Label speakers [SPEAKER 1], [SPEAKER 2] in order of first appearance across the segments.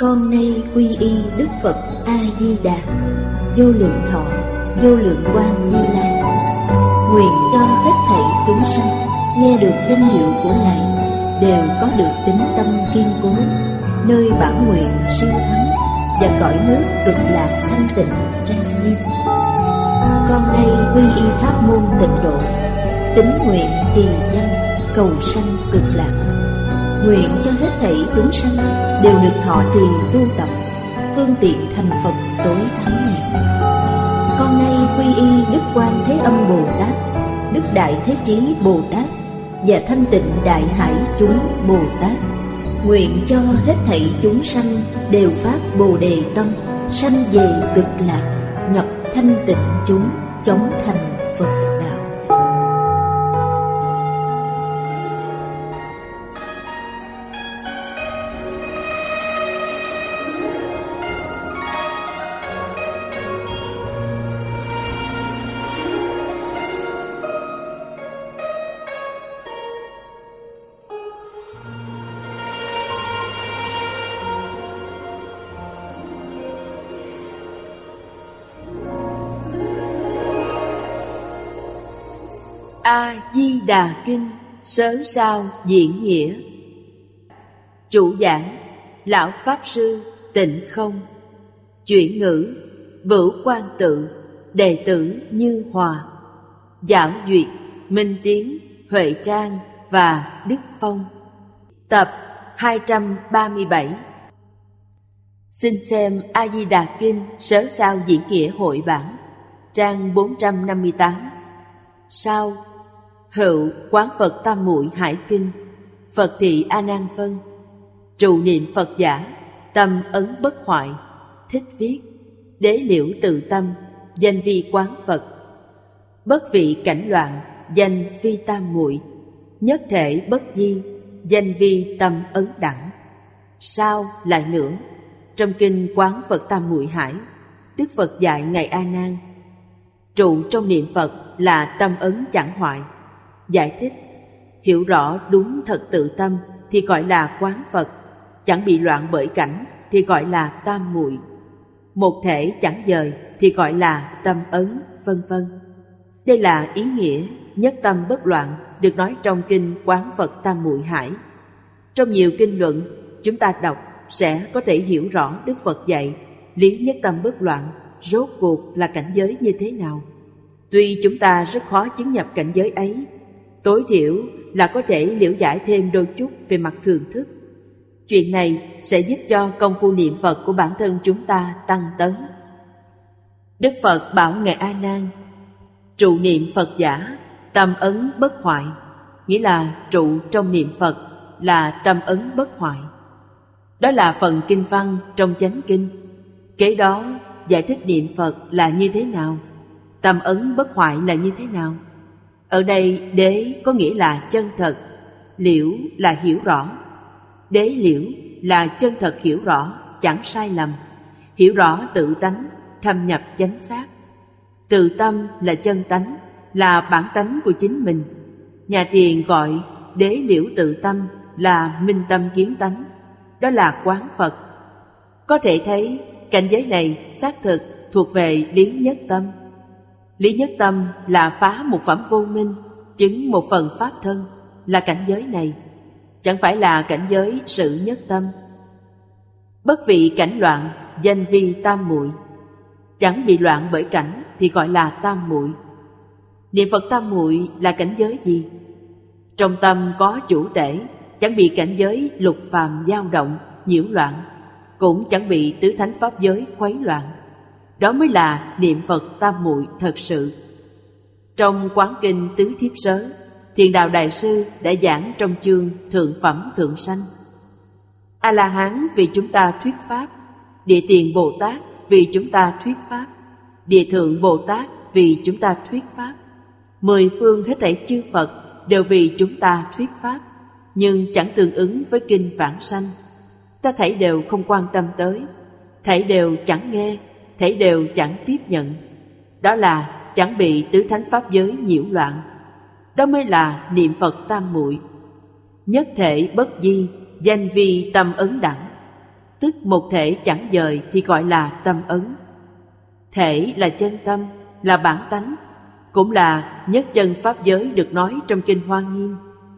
[SPEAKER 1] Con nay quy y Đức Phật A Di Đà, vô lượng thọ, vô lượng quang Như Lai. Nguyện cho hết thảy chúng sanh nghe được danh hiệu của Ngài đều có được tín tâm kiên cố, nơi bản nguyện siêu thắng và cõi nước cực lạc thanh tịnh trang nghiêm. Con nay quy y pháp môn Tịnh Độ, tín nguyện trì danh cầu sanh cực lạc. Nguyện cho hết thảy chúng sanh đều được thọ trì tu tập, phương tiện thành Phật tối thắng này. Con nay quy y Đức Quan Thế Âm Bồ Tát, Đức Đại Thế Chí Bồ Tát và Thanh Tịnh Đại Hải chúng Bồ Tát. Nguyện cho hết thảy chúng sanh đều phát Bồ Đề tâm, sanh về cực lạc, nhập thanh tịnh chúng, chóng thành Phật đạo.
[SPEAKER 2] A Di Đà Kinh Sớ Sao Diễn Nghĩa. Chủ giảng Lão Pháp Sư Tịnh Không. Chuyển ngữ Bửu Quan Tự, đệ tử Như Hòa. Giảng duyệt Minh Tiến, Huệ Trang và Đức Phong. Tập 237. Xin xem A Di Đà Kinh Sớ Sao Diễn Nghĩa hội bản, trang 458. Sau hữu quán Phật Tam Muội Hải Kinh, Phật thị A Nan phân, trụ niệm Phật giả, tâm ấn bất hoại. Thích viết: đế liễu tự tâm, danh vi quán Phật. Bất vị cảnh loạn, danh vi tam muội. Nhất thể bất di, danh vi tâm ấn đẳng. Sau lại nữa, trong kinh quán Phật Tam Muội Hải, Đức Phật dạy ngài A Nan, trụ trong niệm Phật là tâm ấn chẳng hoại. Giải thích: hiểu rõ đúng thật tự tâm thì gọi là quán Phật, chẳng bị loạn bởi cảnh thì gọi là tam muội. Một thể chẳng dời thì gọi là tâm ấn, vân vân. Đây là ý nghĩa nhất tâm bất loạn được nói trong kinh quán Phật Tam Muội Hải. Trong nhiều kinh luận chúng ta đọc sẽ có thể hiểu rõ Đức Phật dạy lý nhất tâm bất loạn rốt cuộc là cảnh giới như thế nào. Tuy chúng ta rất khó chứng nhập cảnh giới ấy, tối thiểu là có thể liễu giải thêm đôi chút về mặt thường thức. Chuyện này sẽ giúp cho công phu niệm Phật của bản thân chúng ta tăng tấn. Đức Phật bảo ngài A Nan, trụ niệm Phật giả, tâm ấn bất hoại, nghĩa là trụ trong niệm Phật là tâm ấn bất hoại. Đó là phần kinh văn trong Chánh Kinh. Kế đó giải thích niệm Phật là như thế nào, tâm ấn bất hoại là như thế nào. Ở đây đế có nghĩa là chân thật, liễu là hiểu rõ. Đế liễu là chân thật hiểu rõ, chẳng sai lầm, hiểu rõ tự tánh, thâm nhập chánh xác. Tự tâm là chân tánh, là bản tánh của chính mình. Nhà Thiền gọi đế liễu tự tâm là minh tâm kiến tánh, đó là quán Phật. Có thể thấy cảnh giới này xác thực thuộc về lý nhất tâm. Lý nhất tâm là phá một phẩm vô minh, chứng một phần pháp thân, là cảnh giới này, chẳng phải là cảnh giới sự nhất tâm. Bất vị cảnh loạn, danh vi tam muội. Chẳng bị loạn bởi cảnh thì gọi là tam muội. Niệm Phật tam muội là cảnh giới gì? Trong tâm có chủ tể, chẳng bị cảnh giới lục phàm dao động, nhiễu loạn, cũng chẳng bị tứ thánh pháp giới khuấy loạn. Đó mới là niệm Phật tam muội thật sự. Trong quán kinh Tứ Thiếp Sớ, Thiền Đạo Đại Sư đã giảng trong chương Thượng Phẩm Thượng Sanh. A-la-hán vì chúng ta thuyết pháp, Địa Tiền Bồ Tát vì chúng ta thuyết pháp, Địa Thượng Bồ Tát vì chúng ta thuyết pháp. 10 phương hết thảy chư Phật đều vì chúng ta thuyết pháp, nhưng chẳng tương ứng với kinh Vãng Sanh. Ta thảy đều không quan tâm tới, thảy đều chẳng nghe, thảy đều chẳng tiếp nhận. Đó là chẳng bị tứ thánh pháp giới nhiễu loạn. Đó mới là niệm Phật tam muội. Nhất thể bất di, danh vi tâm ấn đẳng. tức một thể chẳng dời thì gọi là tâm ấn. Thể là chân tâm, là bản tánh, cũng là nhất chân pháp giới được nói trong kinh Hoa Nghiêm.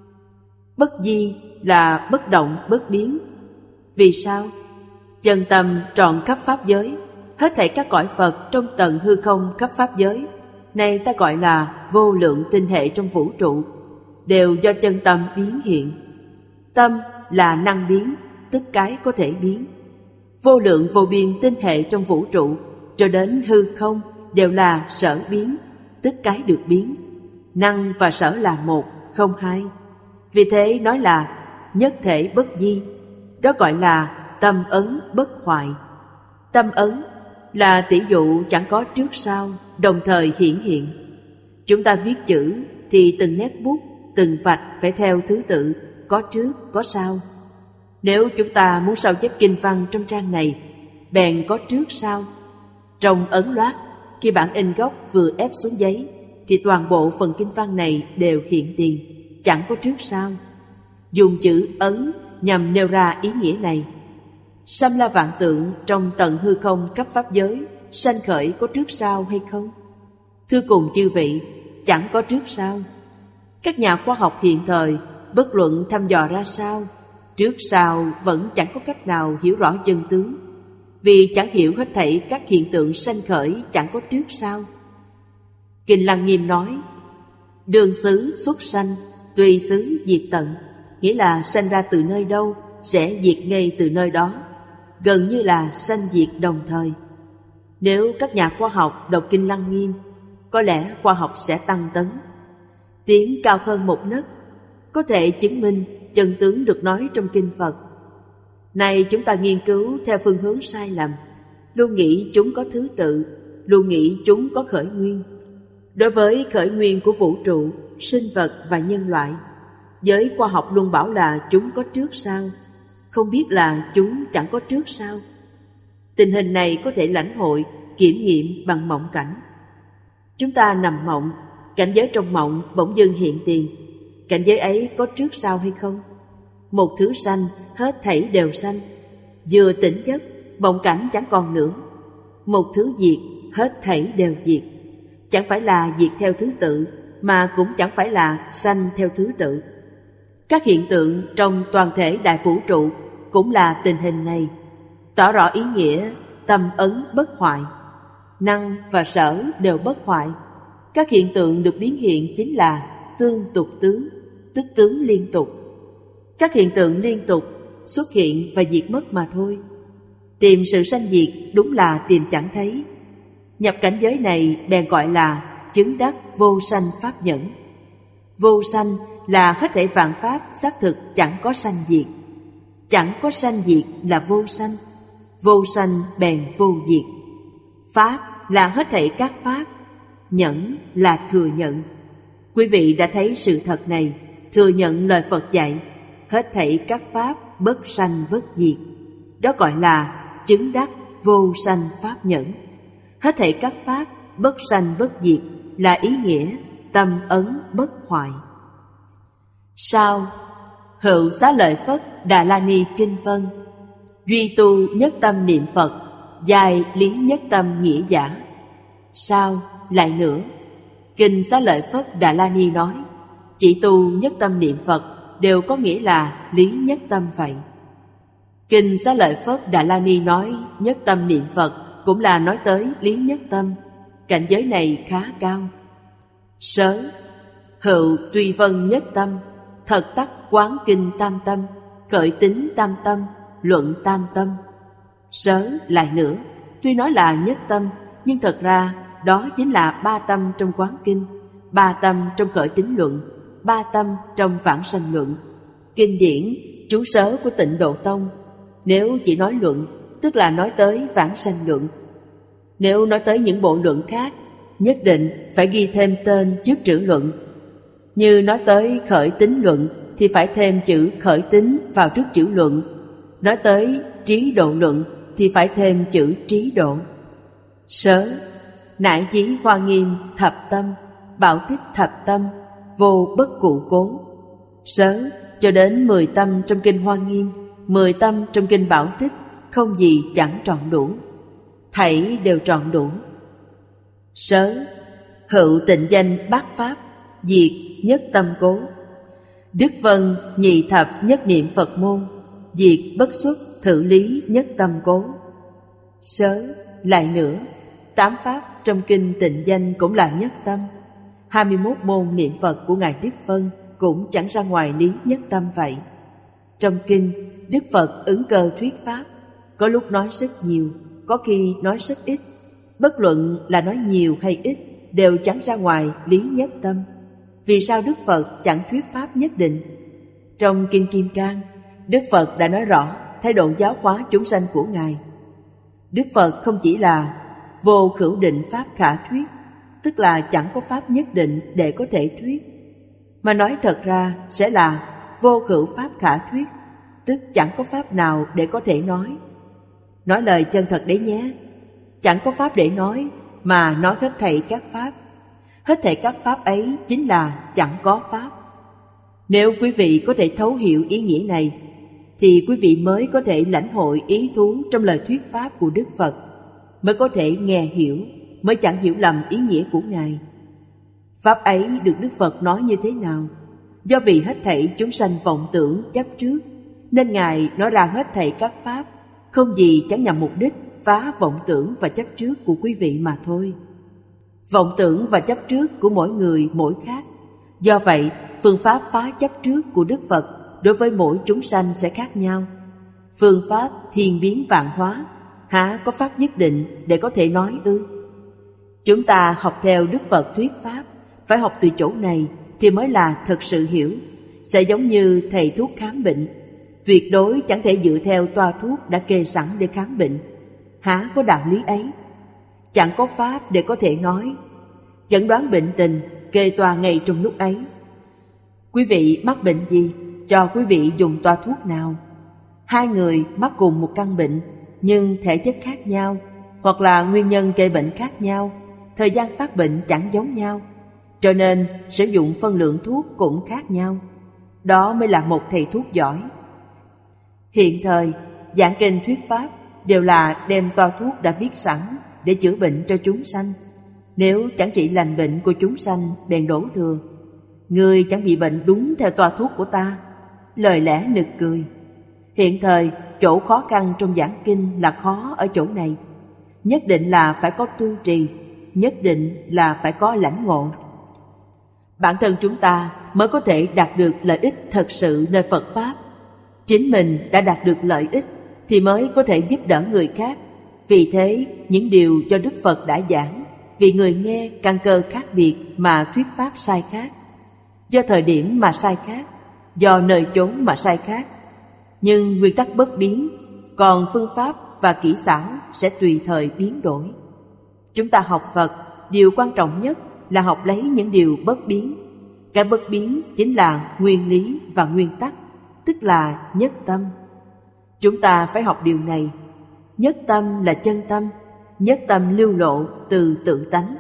[SPEAKER 2] Bất di là bất động bất biến. Vì sao? Chân tâm trọn khắp pháp giới, hết thảy các cõi Phật trong tận hư không khắp pháp giới, này ta gọi là vô lượng tinh hệ trong vũ trụ, đều do chân tâm biến hiện. Tâm là năng biến, tức cái có thể biến. Vô lượng vô biên tinh hệ trong vũ trụ cho đến hư không đều là sở biến, tức cái được biến. Năng và sở là một, không hai. Vì thế nói là nhất thể bất di, đó gọi là tâm ấn bất hoại. Tâm ấn là tỷ dụ chẳng có trước sau, đồng thời hiển hiện. Chúng ta viết chữ thì từng nét bút, từng vạch phải theo thứ tự, có trước, có sau. Nếu chúng ta muốn sao chép kinh văn trong trang này, bèn có trước sau. Trong ấn loát, khi bản in gốc vừa ép xuống giấy, thì toàn bộ phần kinh văn này đều hiện tiền, chẳng có trước sau. Dùng chữ ấn nhằm nêu ra ý nghĩa này. Sâm la vạn tượng trong tận hư không khắp pháp giới, sanh khởi có trước sau hay không? Thưa cùng chư vị, chẳng có trước sau. Các nhà khoa học hiện thời bất luận thăm dò ra sao, trước sau vẫn chẳng có cách nào hiểu rõ chân tướng, vì chẳng hiểu hết thảy các hiện tượng sanh khởi chẳng có trước sau. Kinh Lăng Nghiêm nói, đường xứ xuất sanh, tùy xứ diệt tận, nghĩa là sanh ra từ nơi đâu sẽ diệt ngay từ nơi đó, gần như là sanh diệt đồng thời. Nếu các nhà khoa học đọc Kinh Lăng Nghiêm, có lẽ khoa học sẽ tăng tấn, tiến cao hơn một nấc, có thể chứng minh chân tướng được nói trong kinh Phật. Nay chúng ta nghiên cứu theo phương hướng sai lầm, luôn nghĩ chúng có thứ tự, luôn nghĩ chúng có khởi nguyên. Đối với khởi nguyên của vũ trụ, sinh vật và nhân loại, giới khoa học luôn bảo là chúng có trước sau, không biết là chúng chẳng có trước sau. Tình hình này có thể lãnh hội, kiểm nghiệm bằng mộng cảnh. Chúng ta nằm mộng, cảnh giới trong mộng bỗng dưng hiện tiền. Cảnh giới ấy có trước sau hay không? Một thứ sanh, hết thảy đều sanh. Vừa tỉnh giấc, mộng cảnh chẳng còn nữa. Một thứ diệt, hết thảy đều diệt. Chẳng phải là diệt theo thứ tự, mà cũng chẳng phải là sanh theo thứ tự. Các hiện tượng trong toàn thể đại vũ trụ cũng là tình hình này, tỏ rõ ý nghĩa tâm ấn bất hoại. Năng và sở đều bất hoại. Các hiện tượng được biến hiện chính là tương tục tướng, tức tướng liên tục. Các hiện tượng liên tục xuất hiện và diệt mất mà thôi. Tìm sự sanh diệt đúng là tìm chẳng thấy. Nhập cảnh giới này bèn gọi là chứng đắc vô sanh pháp nhẫn. Vô sanh là hết thảy vạn pháp xác thực chẳng có sanh diệt. Chẳng có sanh diệt là vô sanh, vô sanh bèn vô diệt. Pháp là hết thảy các pháp, nhẫn là thừa nhận. Quý vị đã thấy sự thật này, thừa nhận lời Phật dạy, hết thảy các pháp bất sanh bất diệt. Đó gọi là chứng đắc vô sanh pháp nhẫn. Hết thảy các pháp bất sanh bất diệt là ý nghĩa tâm ấn bất hoại. Sao? Hữu Xá Lợi Phất Đà La Ni Kinh Vân, duy tu nhất tâm niệm Phật, giai lý nhất tâm nghĩa giả. Sao? Lại nữa, Kinh Xá Lợi Phất Đà La Ni nói, chỉ tu nhất tâm niệm Phật đều có nghĩa là lý nhất tâm vậy. Kinh Xá Lợi Phất Đà La Ni nói nhất tâm niệm Phật cũng là nói tới lý nhất tâm. Cảnh giới này khá cao. Sớ, hữu tùy vân nhất tâm, thật tắc quán kinh tam tâm, khởi tính tam tâm, luận tam tâm. Sớ lại nữa, tuy nói là nhất tâm, nhưng thật ra đó chính là ba tâm trong quán kinh, ba tâm trong khởi tính luận, ba tâm trong vãng sanh luận. Kinh điển chú sớ của Tịnh Độ Tông, nếu chỉ nói luận, tức là nói tới vãng sanh luận. Nếu nói tới những bộ luận khác, nhất định phải ghi thêm tên trước chữ luận. Như nói tới khởi tính luận thì phải thêm chữ khởi tính vào trước chữ luận. Nói tới trí độ luận thì phải thêm chữ trí độ. Sớ, nại chí Hoa Nghiêm thập tâm, bảo tích thập tâm, vô bất cụ cố. Sớ cho đến 10 tâm trong kinh Hoa Nghiêm, 10 tâm trong kinh Bảo Tích, không gì chẳng trọn đủ, thảy đều trọn đủ. Sớ, hữu tịnh danh bát pháp, diệt nhất tâm cố. Đức vân nhị thập nhất niệm Phật môn, diệt bất xuất thử lý nhất tâm cố. Sớ, lại nữa, 8 pháp trong kinh tịnh danh cũng là nhất tâm. 21 môn niệm Phật của Ngài Đức Vân cũng chẳng ra ngoài lý nhất tâm vậy. Trong kinh, Đức Phật ứng cơ thuyết pháp, có lúc nói rất nhiều, có khi nói rất ít. Bất luận là nói nhiều hay ít, đều chẳng ra ngoài lý nhất tâm. Vì sao Đức Phật chẳng thuyết pháp nhất định? Trong kinh Kim Cang, Đức Phật đã nói rõ thái độ giáo hóa chúng sanh của Ngài. Đức Phật không chỉ là vô khửu định pháp khả thuyết, tức là chẳng có pháp nhất định để có thể thuyết, mà nói thật ra sẽ là vô khửu pháp khả thuyết, tức chẳng có pháp nào để có thể nói. Nói lời chân thật đấy nhé, chẳng có pháp để nói mà nói hết thảy các pháp. Hết thảy các pháp ấy chính là chẳng có pháp. Nếu quý vị có thể thấu hiểu ý nghĩa này, thì quý vị mới có thể lãnh hội ý thú trong lời thuyết pháp của Đức Phật, mới có thể nghe hiểu, mới chẳng hiểu lầm ý nghĩa của Ngài. Pháp ấy được Đức Phật nói như thế nào? Do vì hết thảy chúng sanh vọng tưởng chấp trước, nên Ngài nói ra hết thảy các pháp, không gì chẳng nhằm mục đích phá vọng tưởng và chấp trước của quý vị mà thôi. Vọng tưởng và chấp trước của mỗi người mỗi khác. Do vậy, phương pháp phá chấp trước của Đức Phật đối với mỗi chúng sanh sẽ khác nhau. Phương pháp thiên biến vạn hóa, há có pháp nhất định để có thể nói ư? Chúng ta học theo Đức Phật thuyết pháp, phải học từ chỗ này thì mới là thật sự hiểu. Sẽ giống như thầy thuốc khám bệnh, tuyệt đối chẳng thể dựa theo toa thuốc đã kê sẵn để khám bệnh. Há có đạo lý ấy? Chẳng có pháp để có thể nói, chẩn đoán bệnh tình, kê toa ngay trong lúc ấy. Quý vị mắc bệnh gì, cho quý vị dùng toa thuốc nào. Hai người mắc cùng một căn bệnh, nhưng thể chất khác nhau, hoặc là nguyên nhân gây bệnh khác nhau, thời gian phát bệnh chẳng giống nhau, cho nên sử dụng phân lượng thuốc cũng khác nhau. Đó mới là một thầy thuốc giỏi. Hiện thời, giảng kinh thuyết pháp đều là đem toa thuốc đã viết sẵn để chữa bệnh cho chúng sanh. Nếu chẳng trị lành bệnh của chúng sanh, bèn đổ thừa: người chẳng bị bệnh đúng theo toa thuốc của ta. Lời lẽ nực cười. Hiện thời, chỗ khó khăn trong giảng kinh là khó ở chỗ này. Nhất định là phải có tu trì, nhất định là phải có lãnh ngộ. Bản thân chúng ta mới có thể đạt được lợi ích thật sự nơi Phật Pháp. Chính mình đã đạt được lợi ích thì mới có thể giúp đỡ người khác. Vì thế, những điều do Đức Phật đã giảng, vì người nghe căn cơ khác biệt mà thuyết pháp sai khác, do thời điểm mà sai khác, do nơi chốn mà sai khác. Nhưng nguyên tắc bất biến, còn phương pháp và kỹ xảo sẽ tùy thời biến đổi. Chúng ta học Phật, điều quan trọng nhất là học lấy những điều bất biến. Cái bất biến chính là nguyên lý và nguyên tắc, tức là nhất tâm. Chúng ta phải học điều này. Nhất tâm là chân tâm, nhất tâm lưu lộ từ tự tánh.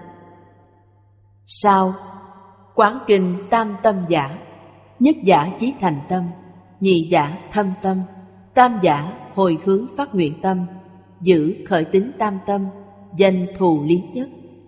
[SPEAKER 2] Sau, quán kinh tam tâm giả. Nhất giả chí thành tâm, nhị giả thâm tâm, tam giả hồi hướng phát nguyện tâm, giữ khởi tính tam tâm, danh thù lý nhất.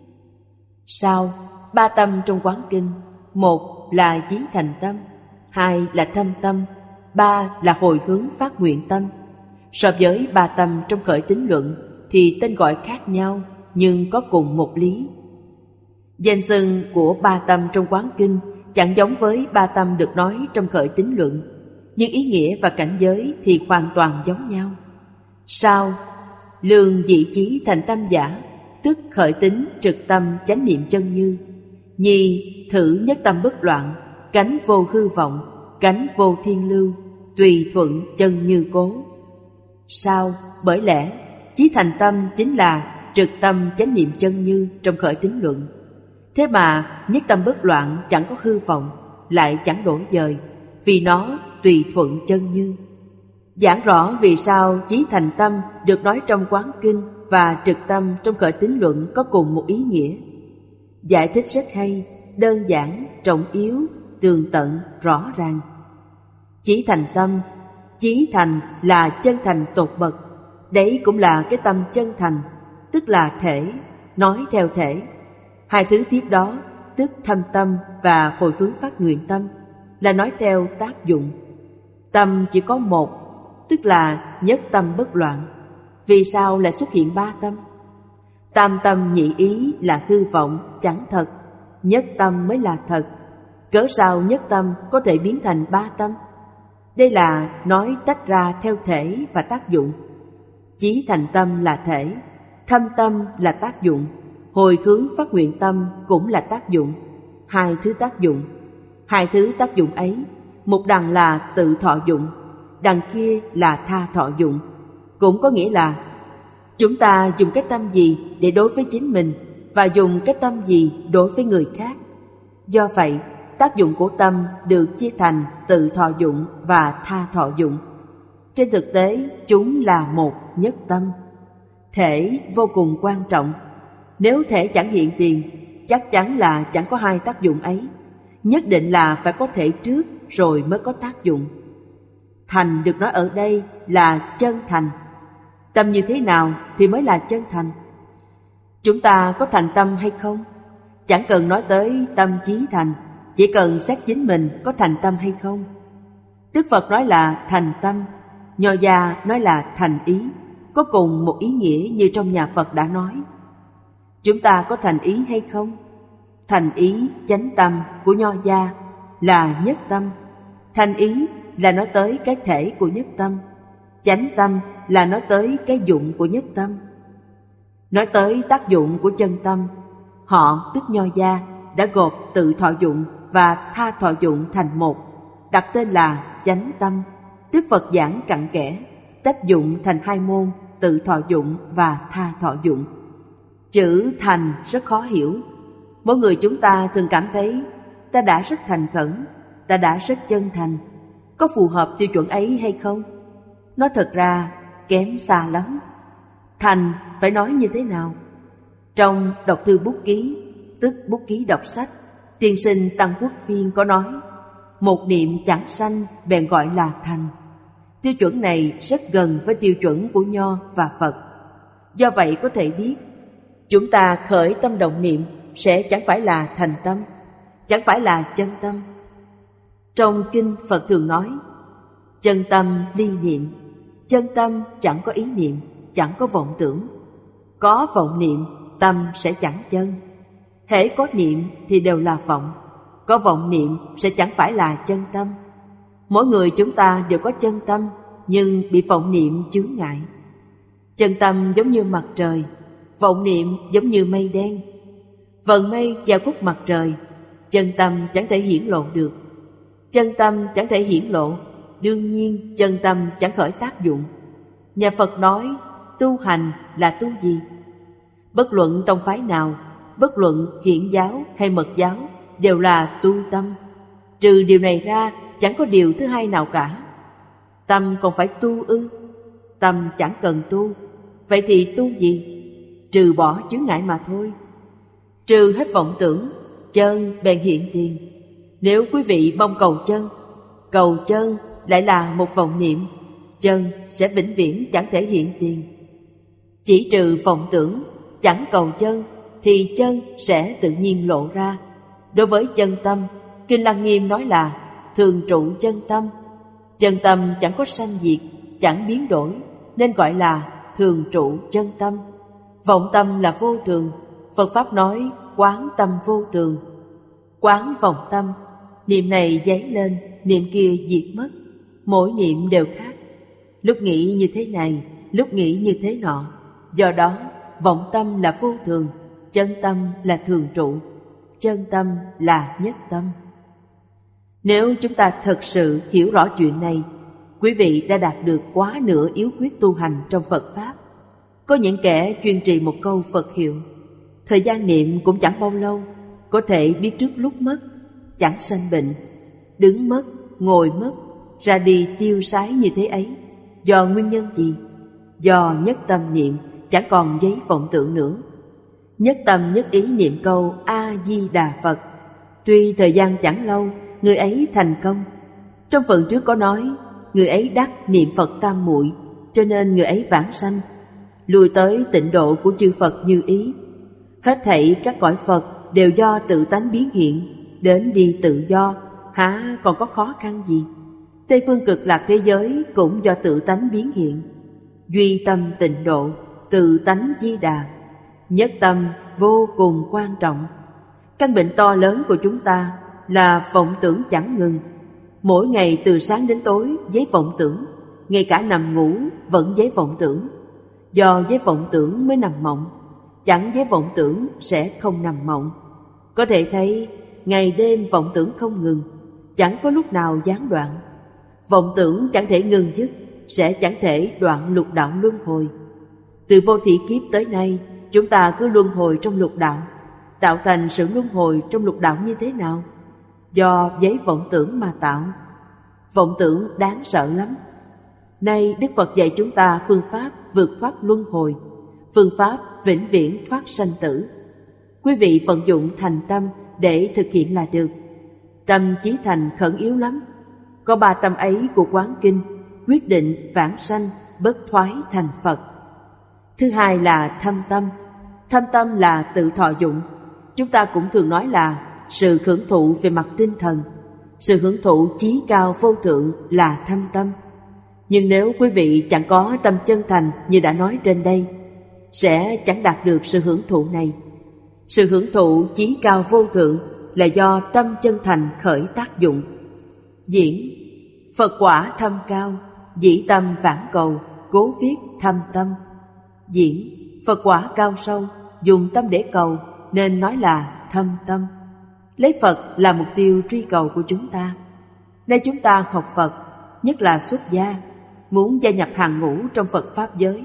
[SPEAKER 2] Sau, ba tâm trong quán kinh: một là chí thành tâm, hai là thâm tâm, ba là hồi hướng phát nguyện tâm. So với ba tâm trong khởi tín luận thì tên gọi khác nhau, nhưng có cùng một lý. Danh xưng của ba tâm trong quán kinh chẳng giống với ba tâm được nói trong khởi tín luận, nhưng ý nghĩa và cảnh giới thì hoàn toàn giống nhau. Sau, lương dị chí thành tâm giả, tức khởi tín trực tâm chánh niệm chân như. Nhi thử nhất tâm bất loạn, cánh vô hư vọng, cánh vô thiên lưu, tùy thuận chân như cố. Sao? Bởi lẽ chí thành tâm chính là trực tâm chánh niệm chân như trong khởi tín luận. Thế mà nhất tâm bất loạn chẳng có hư vọng, lại chẳng đổi dời, vì nó tùy thuận chân như. Giảng rõ vì sao chí thành tâm được nói trong quán kinh và trực tâm trong khởi tín luận có cùng một ý nghĩa. Giải thích rất hay, đơn giản, trọng yếu, tường tận, rõ ràng. Chí thành tâm, chí thành là chân thành tột bậc, Đấy cũng là cái tâm chân thành, tức là thể, nói theo thể. Hai thứ tiếp đó, tức thâm tâm và hồi hướng phát nguyện tâm, là nói theo tác dụng. Tâm chỉ có một, tức là nhất tâm bất loạn. Vì sao lại xuất hiện ba tâm? Tam tâm nhị ý là hư vọng, chẳng thật. Nhất tâm mới là thật. Cớ sao nhất tâm có thể biến thành ba tâm? Đây là nói tách ra theo thể và tác dụng. Chí thành tâm là thể, thâm tâm là tác dụng, hồi hướng phát nguyện tâm cũng là tác dụng. Hai thứ tác dụng. Hai thứ tác dụng ấy, một đằng là tự thọ dụng, đằng kia là tha thọ dụng. Cũng có nghĩa là chúng ta dùng cái tâm gì để đối với chính mình và dùng cái tâm gì đối với người khác. Do vậy, tác dụng của tâm được chia thành tự thọ dụng và tha thọ dụng. Trên thực tế, chúng là một nhất tâm. Thể vô cùng quan trọng. Nếu thể chẳng hiện tiền, chắc chắn là chẳng có hai tác dụng ấy. Nhất định là phải có thể trước rồi mới có tác dụng. Thành được nói ở đây là chân thành. Tâm như thế nào thì mới là chân thành? Chúng ta có thành tâm hay không? Chẳng cần nói tới tâm chí thành, chỉ cần xét chính mình có thành tâm hay không. Đức Phật nói là thành tâm, Nho gia nói là thành ý, có cùng một ý nghĩa như trong nhà Phật đã nói. Chúng ta có thành ý hay không? Thành ý chánh tâm của Nho gia là nhất tâm. Thành ý là nói tới cái thể của nhất tâm. Chánh tâm là nói tới cái dụng của nhất tâm. Nói tới tác dụng của chân tâm, họ tức Nho gia đã gộp tự thọ dụng và tha thọ dụng thành một, đặt tên là chánh tâm. Đức Phật giảng cặn kẽ, tách dụng thành hai môn, tự thọ dụng và tha thọ dụng. Chữ thành rất khó hiểu. Mỗi người chúng ta thường cảm thấy ta đã rất thành khẩn, ta đã rất chân thành. Có phù hợp tiêu chuẩn ấy hay không? Nó thật ra kém xa lắm. Thành phải nói như thế nào? Trong đọc thư bút ký, tức bút ký đọc sách, tiên sinh Tăng Quốc Phiên có nói: một niệm chẳng sanh bèn gọi là thành. Tiêu chuẩn này rất gần với tiêu chuẩn của Nho và Phật. Do vậy có thể biết, chúng ta khởi tâm động niệm sẽ chẳng phải là thành tâm, chẳng phải là chân tâm. Trong kinh Phật thường nói: chân tâm ly niệm. Chân tâm chẳng có ý niệm, chẳng có vọng tưởng. Có vọng niệm, tâm sẽ chẳng chân. Hễ có niệm thì đều là vọng. Có vọng niệm sẽ chẳng phải là chân tâm. Mỗi người chúng ta đều có chân tâm, nhưng bị vọng niệm chướng ngại. Chân tâm giống như mặt trời, vọng niệm giống như mây đen. Vầng mây che khuất mặt trời, chân tâm chẳng thể hiển lộ được. Chân tâm chẳng thể hiển lộ, đương nhiên chân tâm chẳng khởi tác dụng. Nhà Phật nói tu hành là tu gì? Bất luận tông phái nào, bất luận Hiển giáo hay Mật giáo, đều là tu tâm. Trừ điều này ra, chẳng có điều thứ hai nào cả. Tâm còn phải tu ư? Tâm chẳng cần tu. Vậy thì tu gì? Trừ bỏ chướng ngại mà thôi. Trừ hết vọng tưởng, chân bèn hiện tiền. Nếu quý vị mong cầu chân lại là một vọng niệm, chân sẽ vĩnh viễn chẳng thể hiện tiền. Chỉ trừ vọng tưởng, chẳng cầu chân, thì chân sẽ tự nhiên lộ ra. Đối với chân tâm, Kinh Lăng Nghiêm nói là thường trụ chân tâm. Chân tâm chẳng có sanh diệt, chẳng biến đổi, nên gọi là thường trụ chân tâm. Vọng tâm là vô thường. Phật Pháp nói quán tâm vô thường. Quán vọng tâm, niệm này dấy lên, niệm kia diệt mất. Mỗi niệm đều khác, lúc nghĩ như thế này, lúc nghĩ như thế nọ. Do đó, vọng tâm là vô thường, chân tâm là thường trụ, chân tâm là nhất tâm. Nếu chúng ta thật sự hiểu rõ chuyện này, quý vị đã đạt được quá nửa yếu quyết tu hành trong Phật Pháp. Có những kẻ chuyên trì một câu Phật hiệu, thời gian niệm cũng chẳng bao lâu, có thể biết trước lúc mất, chẳng sanh bệnh, đứng mất, ngồi mất, ra đi tiêu sái như thế ấy. Do nguyên nhân gì? Do nhất tâm niệm, chẳng còn giấy vọng tưởng nữa. Nhất tâm nhất ý niệm câu A-di-đà Phật. Tuy thời gian chẳng lâu, người ấy thành công. Trong phần trước có nói, người ấy đắc niệm Phật tam muội, cho nên người ấy vãng sanh, lui tới tịnh độ của chư Phật như ý. Hết thảy các cõi Phật đều do tự tánh biến hiện, đến đi tự do, há còn có khó khăn gì? Tây phương cực lạc thế giới cũng do tự tánh biến hiện. Duy tâm tịnh độ, tự tánh di đà, nhất tâm vô cùng quan trọng. Căn bệnh to lớn của chúng ta là vọng tưởng chẳng ngừng. Mỗi ngày từ sáng đến tối giấy vọng tưởng, ngay cả nằm ngủ vẫn giấy vọng tưởng. Do giấy vọng tưởng mới nằm mộng, chẳng giấy vọng tưởng sẽ không nằm mộng. Có thể thấy ngày đêm vọng tưởng không ngừng, chẳng có lúc nào gián đoạn. Vọng tưởng chẳng thể ngừng dứt, sẽ chẳng thể đoạn lục đạo luân hồi. Từ vô thị kiếp tới nay, chúng ta cứ luân hồi trong lục đạo. Tạo thành sự luân hồi trong lục đạo như thế nào? Do giấy vọng tưởng mà tạo. Vọng tưởng đáng sợ lắm. Nay Đức Phật dạy chúng ta phương pháp vượt thoát luân hồi, phương pháp vĩnh viễn thoát sanh tử. Quý vị vận dụng thành tâm để thực hiện là được. Tâm chí thành khẩn yếu lắm. Có 3 tâm ấy của Quán Kinh quyết định vãng sanh, bất thoái thành Phật. Thứ hai là thâm tâm. Thâm tâm là tự thọ dụng. Chúng ta cũng thường nói là sự hưởng thụ về mặt tinh thần. Sự hưởng thụ chí cao vô thượng là thâm tâm. Nhưng nếu quý vị chẳng có tâm chân thành như đã nói trên đây, sẽ chẳng đạt được sự hưởng thụ này. Sự hưởng thụ chí cao vô thượng là do tâm chân thành khởi tác dụng. Diễn Phật quả thâm cao, dĩ tâm vãn cầu, cố viết thâm tâm. Diễn Phật quả cao sâu, dùng tâm để cầu, nên nói là thâm tâm. Lấy Phật là mục tiêu truy cầu của chúng ta. Nay chúng ta học Phật, nhất là xuất gia, muốn gia nhập hàng ngũ trong Phật Pháp giới.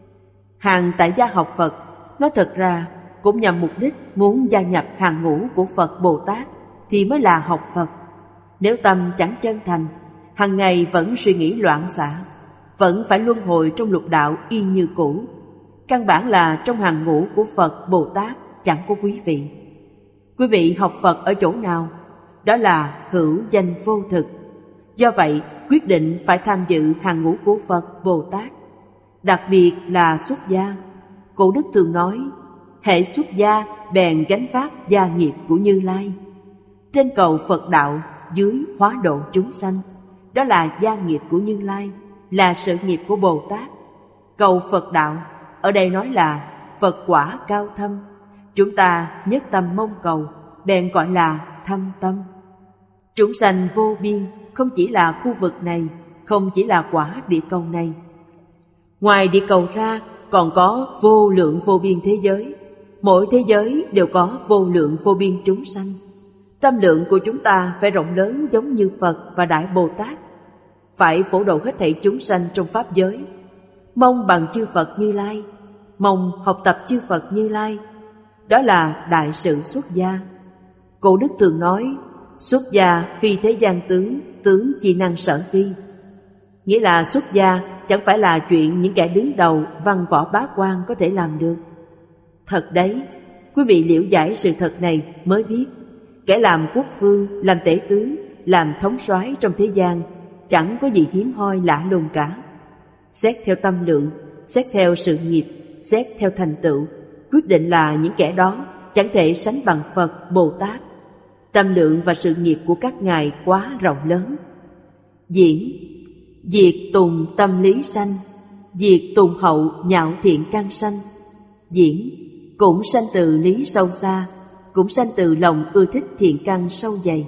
[SPEAKER 2] Hàng tại gia học Phật, nói thật ra cũng nhằm mục đích muốn gia nhập hàng ngũ của Phật Bồ Tát thì mới là học Phật. Nếu tâm chẳng chân thành, hàng ngày vẫn suy nghĩ loạn xạ, vẫn phải luân hồi trong lục đạo y như cũ. Căn bản là trong hàng ngũ của Phật Bồ Tát chẳng có quý vị. Quý vị học Phật ở chỗ nào? Đó là hữu danh vô thực. Do vậy quyết định phải tham dự hàng ngũ của Phật Bồ Tát, đặc biệt là xuất gia. Cổ đức thường nói, hễ xuất gia bèn gánh vác gia nghiệp của Như Lai. Trên cầu Phật đạo, dưới hóa độ chúng sanh. Đó là gia nghiệp của Như Lai, là sự nghiệp của Bồ Tát. Cầu Phật đạo, ở đây nói là Phật quả cao thâm. Chúng ta nhất tâm mong cầu, bèn gọi là thâm tâm. Chúng sanh vô biên, không chỉ là khu vực này, không chỉ là quả địa cầu này. Ngoài địa cầu ra còn có vô lượng vô biên thế giới. Mỗi thế giới đều có vô lượng vô biên chúng sanh. Tâm lượng của chúng ta phải rộng lớn giống như Phật và Đại Bồ Tát, phải phổ độ hết thảy chúng sanh trong Pháp giới. Mong bằng chư Phật Như Lai, mong học tập chư Phật Như Lai. Đó là đại sự xuất gia. Cổ đức thường nói, xuất gia phi thế gian tướng, tướng chi năng sở phi. Nghĩa là xuất gia chẳng phải là chuyện những kẻ đứng đầu văn võ bá quan có thể làm được. Thật đấy, quý vị liễu giải sự thật này mới biết, kẻ làm quốc vương, làm tể tướng, làm thống soái trong thế gian chẳng có gì hiếm hoi lạ lùng cả. Xét theo tâm lượng, xét theo sự nghiệp, xét theo thành tựu, quyết định là những kẻ đó chẳng thể sánh bằng Phật Bồ Tát. Tâm lượng và sự nghiệp của các ngài quá rộng lớn. Diễn diệt tùng tâm lý sanh, diệt tùng hậu nhạo thiện căn sanh. Diễn cũng sanh từ lý sâu xa, cũng sanh từ lòng ưa thích thiện căn sâu dày.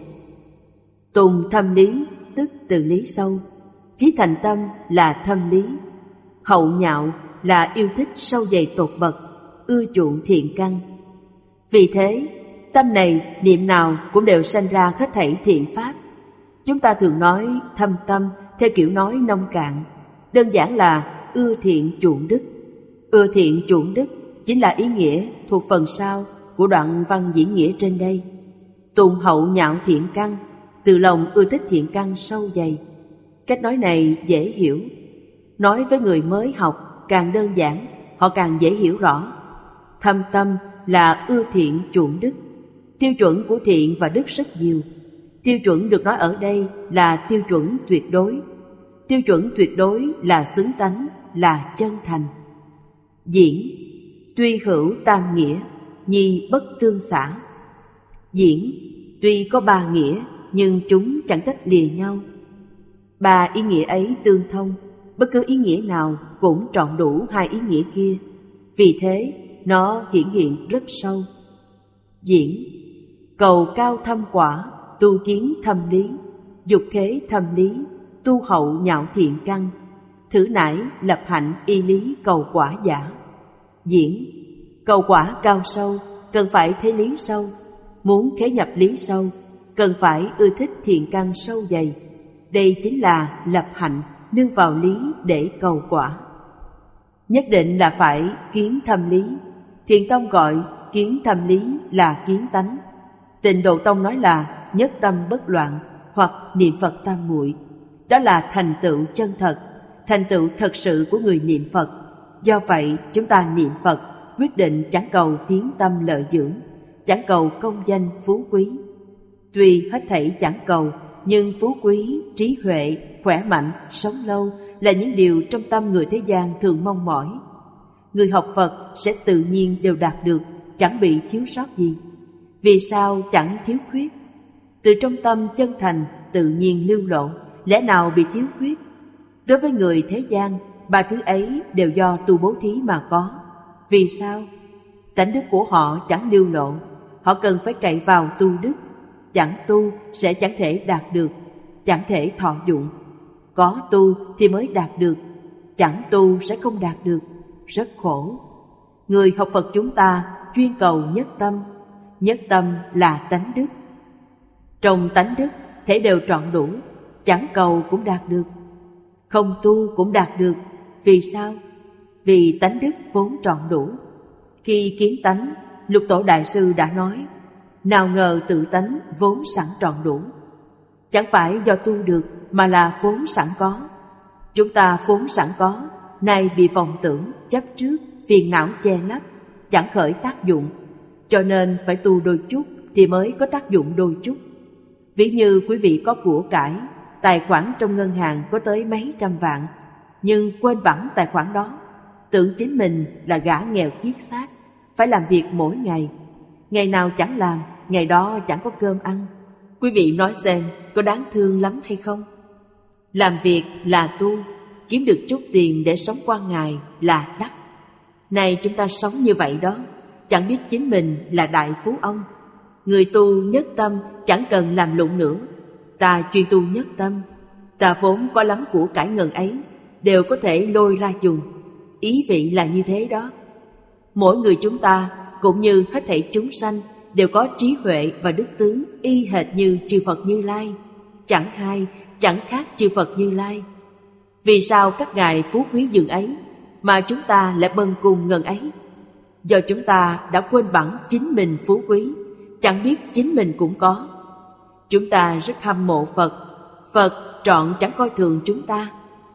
[SPEAKER 2] Tùng thâm lý tức từ lý sâu, chí thành tâm là thâm lý. Hậu nhạo là yêu thích sâu dày tột bậc, ưa chuộng thiện căn. Vì thế tâm này niệm nào cũng đều sanh ra hết thảy thiện pháp. Chúng ta thường nói thâm tâm theo kiểu nói nông cạn, đơn giản là ưa thiện chuộng đức. Ưa thiện chuộng đức chính là ý nghĩa thuộc phần sau của đoạn văn diễn nghĩa trên đây. Tùng hậu nhạo thiện căn, từ lòng ưa thích thiện căn sâu dày. Cách nói này dễ hiểu. Nói với người mới học càng đơn giản, họ càng dễ hiểu rõ. Thâm tâm là ưa thiện chuộng đức. Tiêu chuẩn của thiện và đức rất nhiều. Tiêu chuẩn được nói ở đây là tiêu chuẩn tuyệt đối. Tiêu chuẩn tuyệt đối là xứng tánh, là chân thành. Diễn, tuy hữu tam nghĩa, nhi bất tương xả. Diễn, tuy có ba nghĩa, nhưng chúng chẳng tách lìa nhau. Ba ý nghĩa ấy tương thông, bất cứ ý nghĩa nào cũng trọn đủ hai ý nghĩa kia. Vì thế, nó hiển hiện rất sâu. Diễn, cầu cao thâm quả, tu kiến thâm lý, dục khế thâm lý, tu hậu nhạo thiện căn, thử nải lập hạnh y lý cầu quả giả. Diễn, cầu quả cao sâu, cần phải thấy lý sâu. Muốn khế nhập lý sâu, cần phải ưa thích thiện căn sâu dày. Đây chính là lập hạnh nương vào lý để cầu quả. Nhất định là phải kiến thâm lý. Thiền tông gọi kiến thâm lý là kiến tánh. Tịnh Độ tông nói là nhất tâm bất loạn hoặc niệm Phật tam muội. Đó là thành tựu chân thật, thành tựu thật sự của người niệm Phật. Do vậy chúng ta niệm Phật quyết định chẳng cầu tiến tâm lợi dưỡng, chẳng cầu công danh phú quý. Tuy hết thảy chẳng cầu, nhưng phú quý, trí huệ, khỏe mạnh, sống lâu là những điều trong tâm người thế gian thường mong mỏi. Người học Phật sẽ tự nhiên đều đạt được, chẳng bị thiếu sót gì. Vì sao chẳng thiếu khuyết? Từ trong tâm chân thành tự nhiên lưu lộ, lẽ nào bị thiếu khuyết? Đối với người thế gian, ba thứ ấy đều do tu bố thí mà có. Vì sao? Tánh đức của họ chẳng lưu lộ, họ cần phải cậy vào tu đức. Chẳng tu sẽ chẳng thể đạt được, chẳng thể thọ dụng. Có tu thì mới đạt được, chẳng tu sẽ không đạt được, rất khổ. Người học Phật chúng ta chuyên cầu nhất tâm là tánh đức. Trong tánh đức thể đều trọn đủ, chẳng cầu cũng đạt được, không tu cũng đạt được. Vì sao? Vì tánh đức vốn trọn đủ. Khi kiến tánh, Lục Tổ Đại Sư đã nói, nào ngờ tự tánh vốn sẵn trọn đủ. Chẳng phải do tu được mà là vốn sẵn có. Chúng ta vốn sẵn có, nay bị vọng tưởng, chấp trước, phiền não che lấp, chẳng khởi tác dụng. Cho nên phải tu đôi chút thì mới có tác dụng đôi chút. Ví như quý vị có của cải, tài khoản trong ngân hàng có tới mấy trăm vạn, nhưng quên bẵng tài khoản đó, tưởng chính mình là gã nghèo kiết xác, phải làm việc mỗi ngày. Ngày nào chẳng làm, ngày đó chẳng có cơm ăn. Quý vị nói xem có đáng thương lắm hay không? Làm việc là tu, kiếm được chút tiền để sống qua ngày là đắt. Này chúng ta sống như vậy đó, chẳng biết chính mình là đại phú ông. Người tu nhất tâm chẳng cần làm lụng nữa. Ta chuyên tu nhất tâm, ta vốn có lắm của cải ngần ấy, đều có thể lôi ra dùng. Ý vị là như thế đó. Mỗi người chúng ta cũng như hết thảy chúng sanh đều có trí huệ và đức tướng y hệt như chư Phật Như Lai, chẳng hai, chẳng khác chư Phật Như Lai. Vì sao các ngài phú quý dường ấy mà chúng ta lại bần cùng ngần ấy? Do chúng ta đã quên bẵng chính mình phú quý, chẳng biết chính mình cũng có. Chúng ta rất hâm mộ Phật, Phật trọn chẳng coi thường chúng ta.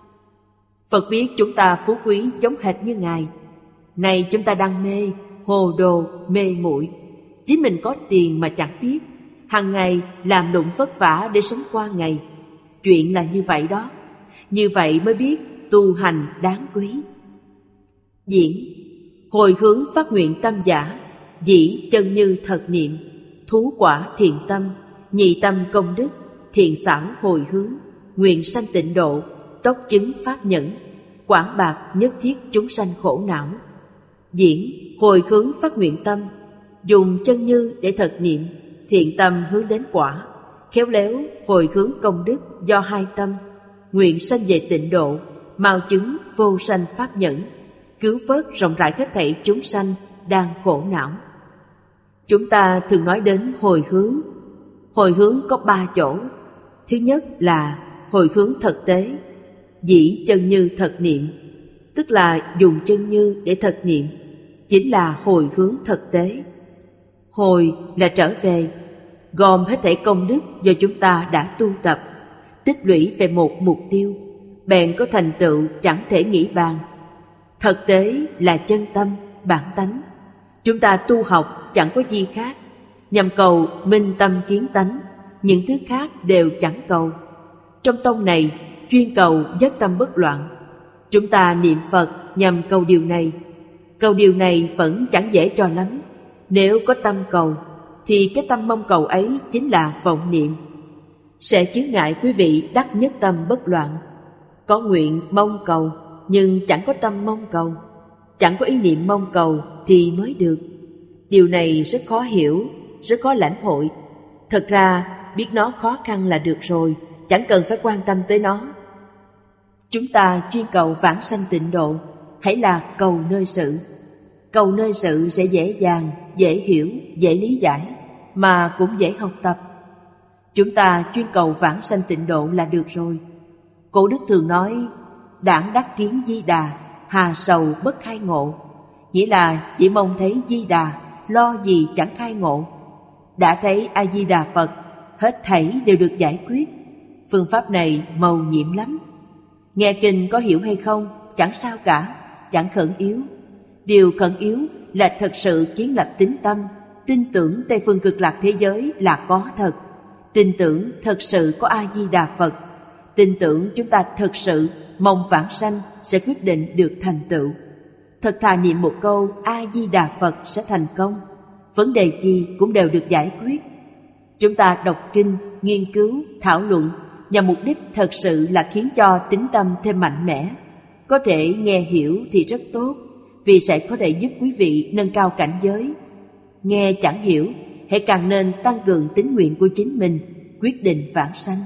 [SPEAKER 2] Phật biết chúng ta phú quý giống hệt như ngài. Này chúng ta đang mê, hồ đồ, mê muội, chính mình có tiền mà chẳng biết, hàng ngày làm lụng vất vả để sống qua ngày. Chuyện là như vậy đó. Như vậy mới biết tu hành đáng quý. Diễn, hồi hướng phát nguyện tâm giả, dĩ chân như thật niệm, thú quả thiện tâm, nhị tâm công đức, thiện xảo hồi hướng, nguyện sanh tịnh độ, tốc chứng pháp nhẫn, quảng bạc nhất thiết chúng sanh khổ não. Diễn, hồi hướng phát nguyện tâm, dùng chân như để thật niệm, thiện tâm hướng đến quả, khéo léo hồi hướng công đức do hai tâm, nguyện sanh về tịnh độ, mau chứng vô sanh pháp nhẫn, cứu vớt rộng rãi hết thảy chúng sanh đang khổ não. Chúng ta thường nói đến hồi hướng. Hồi hướng có ba chỗ. Thứ nhất là hồi hướng thực tế, dĩ chân như thật niệm, tức là dùng chân như để thật niệm, chính là hồi hướng thực tế. Hồi là trở về, gom hết thảy công đức do chúng ta đã tu tập, tích lũy về một mục tiêu, bèn có thành tựu chẳng thể nghĩ bàn. Thực tế là chân tâm, bản tánh. Chúng ta tu học chẳng có gì khác, nhằm cầu minh tâm kiến tánh, những thứ khác đều chẳng cầu. Trong tông này chuyên cầu nhất tâm bất loạn. Chúng ta niệm Phật nhằm cầu điều này. Cầu điều này vẫn chẳng dễ cho lắm. Nếu có tâm cầu, thì cái tâm mong cầu ấy chính là vọng niệm, sẽ chướng ngại quý vị đắc nhất tâm bất loạn. Có nguyện mong cầu, nhưng chẳng có tâm mong cầu, chẳng có ý niệm mong cầu thì mới được. Điều này rất khó hiểu, rất khó lãnh hội. Thật ra biết nó khó khăn là được rồi, chẳng cần phải quan tâm tới nó. Chúng ta chuyên cầu vãng sanh tịnh độ, hãy là cầu nơi sự. Cầu nơi sự sẽ dễ dàng, dễ hiểu, dễ lý giải, mà cũng dễ học tập. Chúng ta chuyên cầu vãng sanh tịnh độ là được rồi. Cổ đức thường nói, đãng đắc kiến Di Đà, hà sầu bất khai ngộ. Nghĩa là chỉ mong thấy Di Đà, lo gì chẳng khai ngộ. Đã thấy A Di Đà Phật, hết thảy đều được giải quyết. Phương pháp này mầu nhiệm lắm. Nghe kinh có hiểu hay không chẳng sao cả, chẳng khẩn yếu. Điều khẩn yếu là thật sự kiến lập tín tâm, tin tưởng Tây Phương Cực Lạc thế giới là có thật, tin tưởng thật sự có A Di Đà Phật, tin tưởng chúng ta thật sự mong vãng sanh sẽ quyết định được thành tựu. Thật thà niệm một câu A Di Đà Phật sẽ thành công, vấn đề gì cũng đều được giải quyết. Chúng ta đọc kinh, nghiên cứu, thảo luận nhằm mục đích thật sự là khiến cho tín tâm thêm mạnh mẽ. Có thể nghe hiểu thì rất tốt, vì sẽ có thể giúp quý vị nâng cao cảnh giới. Nghe chẳng hiểu, hãy càng nên tăng cường tín nguyện của chính mình, quyết định vãng sanh.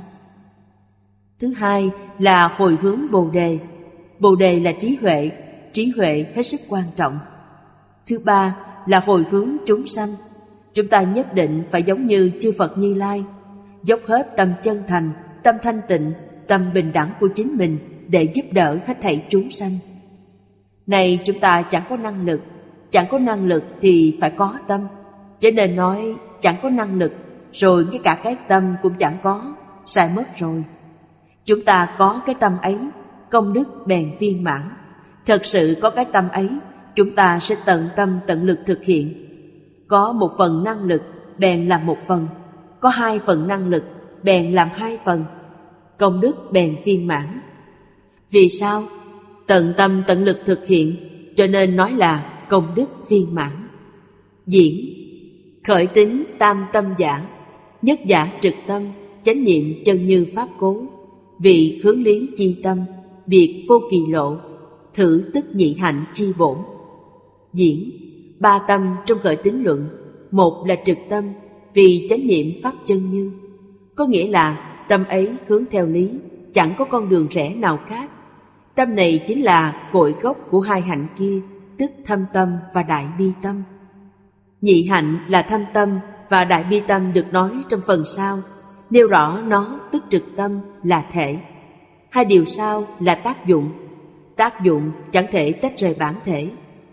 [SPEAKER 2] Thứ hai là hồi hướng Bồ Đề. Bồ Đề là trí huệ hết sức quan trọng. Thứ ba là hồi hướng chúng sanh. Chúng ta nhất định phải giống như chư Phật Như Lai, dốc hết tâm chân thành, tâm thanh tịnh, tâm bình đẳng của chính mình để giúp đỡ hết thảy chúng sanh. Này chúng ta chẳng có năng lực thì phải có tâm. Cho nên nói chẳng có năng lực, rồi ngay cả cái tâm cũng chẳng có, sai mất rồi. Chúng ta có cái tâm ấy, công đức bèn viên mãn. Thật sự có cái tâm ấy, chúng ta sẽ tận tâm tận lực thực hiện. Có một phần năng lực, bèn làm một phần. Có 2 phần năng lực, bèn làm 2 phần. Công đức bèn viên mãn. Vì sao? Tận tâm tận lực thực hiện, cho nên nói là công đức viên mãn. Diễn khởi tính tam tâm giả, nhất giả trực tâm, chánh niệm chân như pháp cố. Vì hướng lý chi tâm, biệt vô kỳ lộ, thử tức nhị hạnh chi bổn. Diễn 3 tâm trong khởi tín luận. Một là trực tâm, vì chánh niệm pháp chân như, có nghĩa là tâm ấy hướng theo lý, chẳng có con đường rẽ nào khác. Tâm này chính là cội gốc của 2 hạnh kia, tức thâm tâm và đại bi tâm. Nhị hạnh là thâm tâm và đại bi tâm được nói trong phần sau, nêu rõ nó tức trực tâm là thể. 2 điều sau là tác dụng. Tác dụng chẳng thể tách rời bản thể.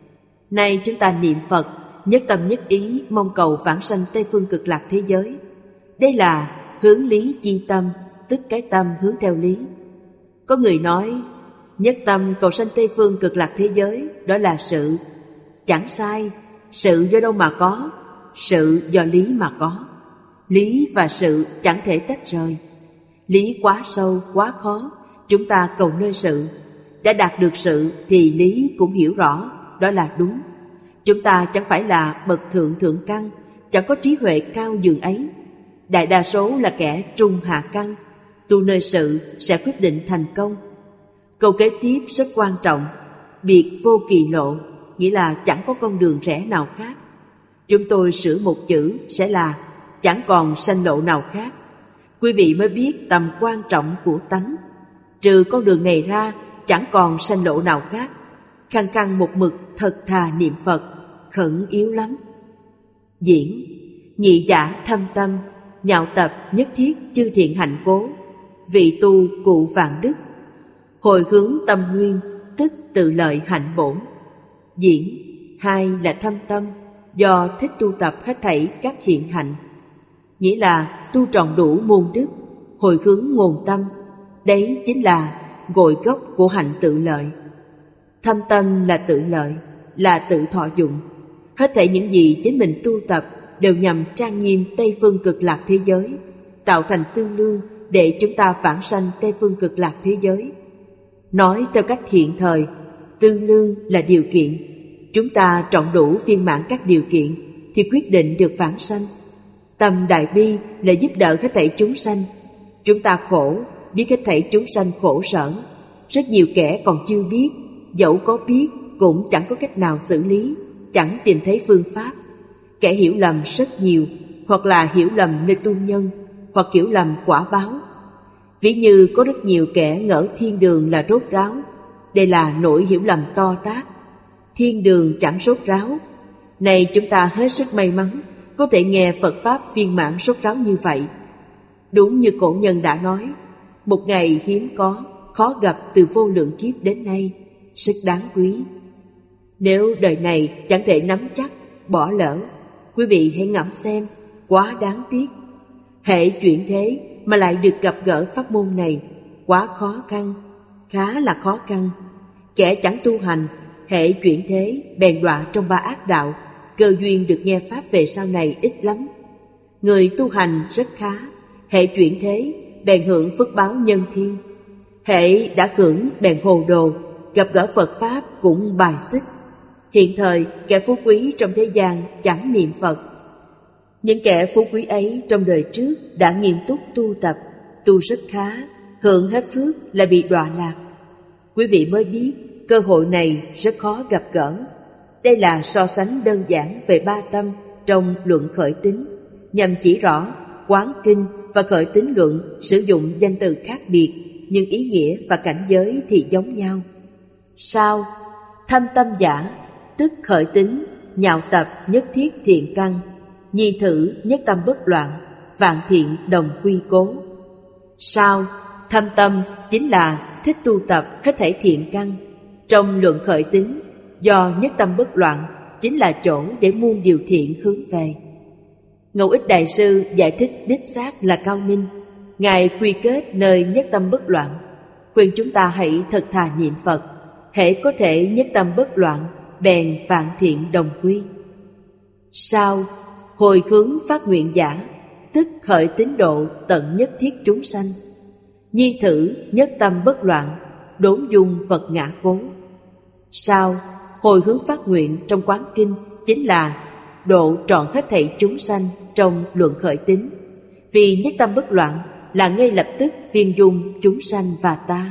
[SPEAKER 2] Nay chúng ta niệm Phật, nhất tâm nhất ý mong cầu vãng sanh Tây Phương Cực Lạc thế giới. Đây là hướng lý chi tâm, tức cái tâm hướng theo lý. Có người nói, nhất tâm cầu sanh Tây Phương Cực Lạc thế giới, đó là sự. Chẳng sai, sự do đâu mà có? Sự do lý mà có. Lý và sự chẳng thể tách rời. Lý quá sâu, quá khó, chúng ta cầu nơi sự. Đã đạt được sự thì lý cũng hiểu rõ, đó là đúng. Chúng ta chẳng phải là bậc thượng thượng căn, chẳng có trí huệ cao dường ấy. Đại đa số là kẻ trung hạ căn, tu nơi sự sẽ quyết định thành công. Câu kế tiếp rất quan trọng, biệt vô kỳ lộ, nghĩa là chẳng có con đường rẽ nào khác. Chúng tôi sửa một chữ sẽ là chẳng còn sanh lộ nào khác. Quý vị mới biết tầm quan trọng của tánh. Trừ con đường này ra, chẳng còn sanh lộ nào khác. Khăng khăng một mực thật thà niệm Phật, khẩn yếu lắm. Diễn nhị giả thâm tâm, nhạo tập nhất thiết chư thiện hạnh cố. Vị tu cụ vạn đức, hồi hướng tâm nguyên, tức tự lợi hạnh bổn. Diễn 2 là thâm tâm, do thích tu tập hết thảy các hiện hạnh. Nghĩa là tu tròn đủ môn đức, hồi hướng nguồn tâm. Đấy chính là ngôi gốc của hạnh tự lợi. Thâm tâm là tự lợi, là tự thọ dụng. Hết thảy những gì chính mình tu tập đều nhằm trang nghiêm Tây Phương Cực Lạc thế giới, tạo thành tư lương để chúng ta vãng sanh Tây Phương Cực Lạc thế giới. Nói theo cách hiện thời, tương lương là điều kiện. Chúng ta trọn đủ viên mãn các điều kiện thì quyết định được vãng sanh. Tâm đại bi là giúp đỡ hết thảy chúng sanh. Chúng ta khổ, biết hết thảy chúng sanh khổ sở. Rất nhiều kẻ còn chưa biết, dẫu có biết cũng chẳng có cách nào xử lý, chẳng tìm thấy phương pháp. Kẻ hiểu lầm rất nhiều, hoặc là hiểu lầm nơi tu nhân, hoặc hiểu lầm quả báo. Ví như có rất nhiều kẻ ngỡ thiên đường là rốt ráo. Đây là nỗi hiểu lầm to tát. Thiên đường chẳng rốt ráo. Này chúng ta hết sức may mắn có thể nghe Phật Pháp viên mãn rốt ráo như vậy. Đúng như cổ nhân đã nói, một ngày hiếm có, khó gặp từ vô lượng kiếp đến nay, rất đáng quý. Nếu đời này chẳng thể nắm chắc, bỏ lỡ, quý vị hãy ngẫm xem, quá đáng tiếc. Hễ chuyển thế mà lại được gặp gỡ pháp môn này, quá khó khăn, khá là khó khăn. Kẻ chẳng tu hành, hễ chuyển thế bèn đọa trong ba ác đạo, cơ duyên được nghe pháp về sau này ít lắm. Người tu hành rất khá, hễ chuyển thế bèn hưởng phước báo nhân thiên. Hễ đã hưởng bèn hồ đồ, gặp gỡ Phật Pháp cũng bài xích. Hiện thời kẻ phú quý trong thế gian chẳng niệm Phật. Những kẻ phú quý ấy trong đời trước đã nghiêm túc tu tập, tu rất khá, hưởng hết phước là bị đọa lạc. Quý vị mới biết cơ hội này rất khó gặp gỡ. Đây là so sánh đơn giản về ba tâm trong luận khởi tín, nhằm chỉ rõ quán kinh và khởi tín luận sử dụng danh từ khác biệt, nhưng ý nghĩa và cảnh giới thì giống nhau. Sao? Thâm tâm giả, tức khởi tín, nhạo tập nhất thiết thiện căn, nhi thử nhất tâm bất loạn, vạn thiện đồng quy cố. Sao? Thâm tâm chính là thích tu tập hết thảy thiện căn. Trong luận khởi tín, do nhất tâm bất loạn chính là chỗ để muôn điều thiện hướng về. Ngẫu Ích Đại Sư giải thích đích xác là cao minh. Ngài quy kết nơi nhất tâm bất loạn, khuyên chúng ta hãy thật thà niệm Phật. Hễ có thể nhất tâm bất loạn, bèn vạn thiện đồng quy. Sao? Hồi hướng phát nguyện giả, tức khởi tín độ tận nhất thiết chúng sanh. Nhi thử nhất tâm bất loạn, đốn dung Phật ngã cố. Sao? Hồi hướng phát nguyện trong quán kinh chính là độ trọn hết thảy chúng sanh trong luận khởi tín. Vì nhất tâm bất loạn là ngay lập tức viên dung chúng sanh và ta.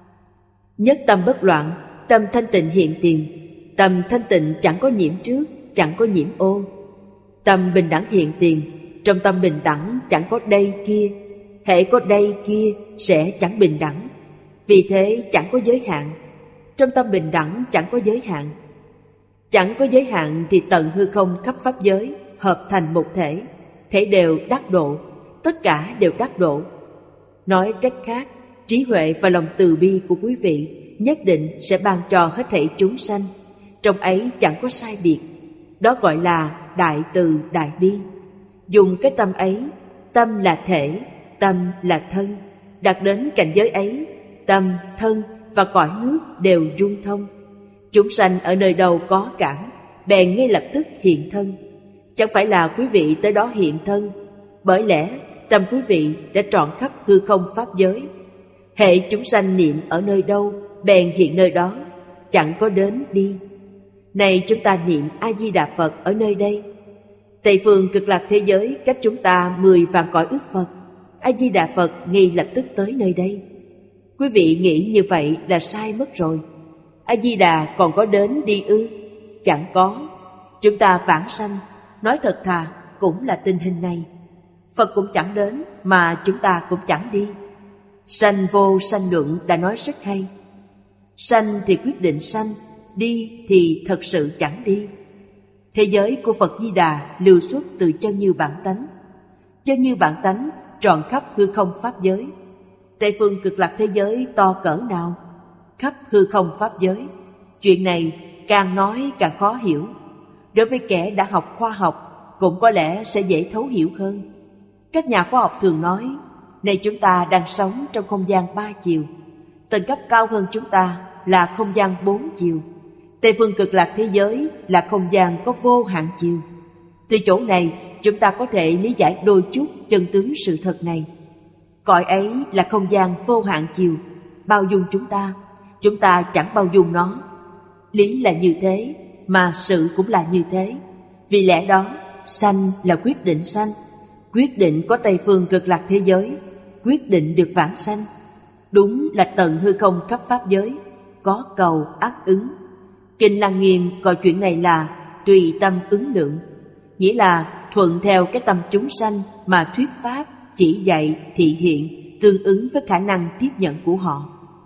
[SPEAKER 2] Nhất tâm bất loạn, tâm thanh tịnh hiện tiền. Tâm thanh tịnh chẳng có nhiễm trước, chẳng có nhiễm ô. Tâm bình đẳng hiện tiền, trong tâm bình đẳng chẳng có đây kia. Hễ có đây kia sẽ chẳng bình đẳng. Vì thế chẳng có giới hạn. Trong tâm bình đẳng chẳng có giới hạn. Chẳng có giới hạn thì tận hư không khắp pháp giới hợp thành một thể, thể đều đắc độ, tất cả đều đắc độ. Nói cách khác, trí huệ và lòng từ bi của quý vị nhất định sẽ ban cho hết thảy chúng sanh. Trong ấy chẳng có sai biệt. Đó gọi là đại từ đại bi. Dùng cái tâm ấy, tâm là thể, tâm là thân, đạt đến cảnh giới ấy, tâm, thân và cõi nước đều dung thông. Chúng sanh ở nơi đâu có cảm, bèn ngay lập tức hiện thân. Chẳng phải là quý vị tới đó hiện thân, bởi lẽ tâm quý vị đã trọn khắp hư không pháp giới. Hệ chúng sanh niệm ở nơi đâu, bèn hiện nơi đó, chẳng có đến đi. Này chúng ta niệm A-di-đà Phật ở nơi đây. Tây phương cực lạc thế giới cách chúng ta 10 vạn cõi ức Phật. A-di-đà Phật ngay lập tức tới nơi đây. Quý vị nghĩ như vậy là sai mất rồi. A-di-đà còn có đến đi ư? Chẳng có. Chúng ta vãng sanh, nói thật thà cũng là tình hình này. Phật cũng chẳng đến, mà chúng ta cũng chẳng đi. Sanh vô sanh luận đã nói rất hay. Sanh thì quyết định sanh, đi thì thật sự chẳng đi. Thế giới của Phật Di Đà lưu xuất từ chân như bản tánh. Chân như bản tánh trọn khắp hư không pháp giới. Tây phương cực lạc thế giới to cỡ nào? Khắp hư không pháp giới. Chuyện này càng nói càng khó hiểu. Đối với kẻ đã học khoa học cũng có lẽ sẽ dễ thấu hiểu hơn. Các nhà khoa học thường nói, này chúng ta đang sống trong không gian 3 chiều. Tầng cấp cao hơn chúng ta là không gian 4 chiều. Tây phương cực lạc thế giới là không gian có vô hạn chiều. Từ chỗ này chúng ta có thể lý giải đôi chút chân tướng sự thật này. Cõi ấy là không gian vô hạn chiều, bao dung chúng ta. chúng ta chẳng bao dung nó. Lý là như thế, mà sự cũng là như thế. Vì lẽ đó, sanh là quyết định sanh, quyết định có Tây phương cực lạc thế giới, quyết định được vãng sanh. Đúng là tận hư không khắp pháp giới, có cầu ác ứng. Kinh Lăng Nghiêm gọi chuyện này là tùy tâm ứng lượng, nghĩa là thuận theo cái tâm chúng sanh mà thuyết pháp, chỉ dạy, thị hiện, tương ứng với khả năng tiếp nhận của họ.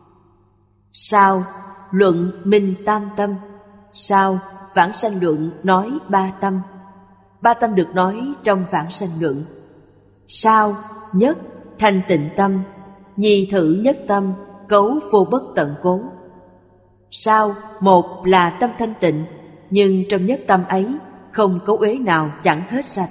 [SPEAKER 2] Sao? Luận minh tam tâm. Sao? Vãng sanh luận nói ba tâm. Ba tâm được nói trong vãng sanh luận. Sao? Nhất thanh tịnh tâm, nhi thử nhất tâm, cấu vô bất tận cố. Sao? Một là tâm thanh tịnh, nhưng trong nhất tâm ấy không cấu uế nào chẳng hết sạch.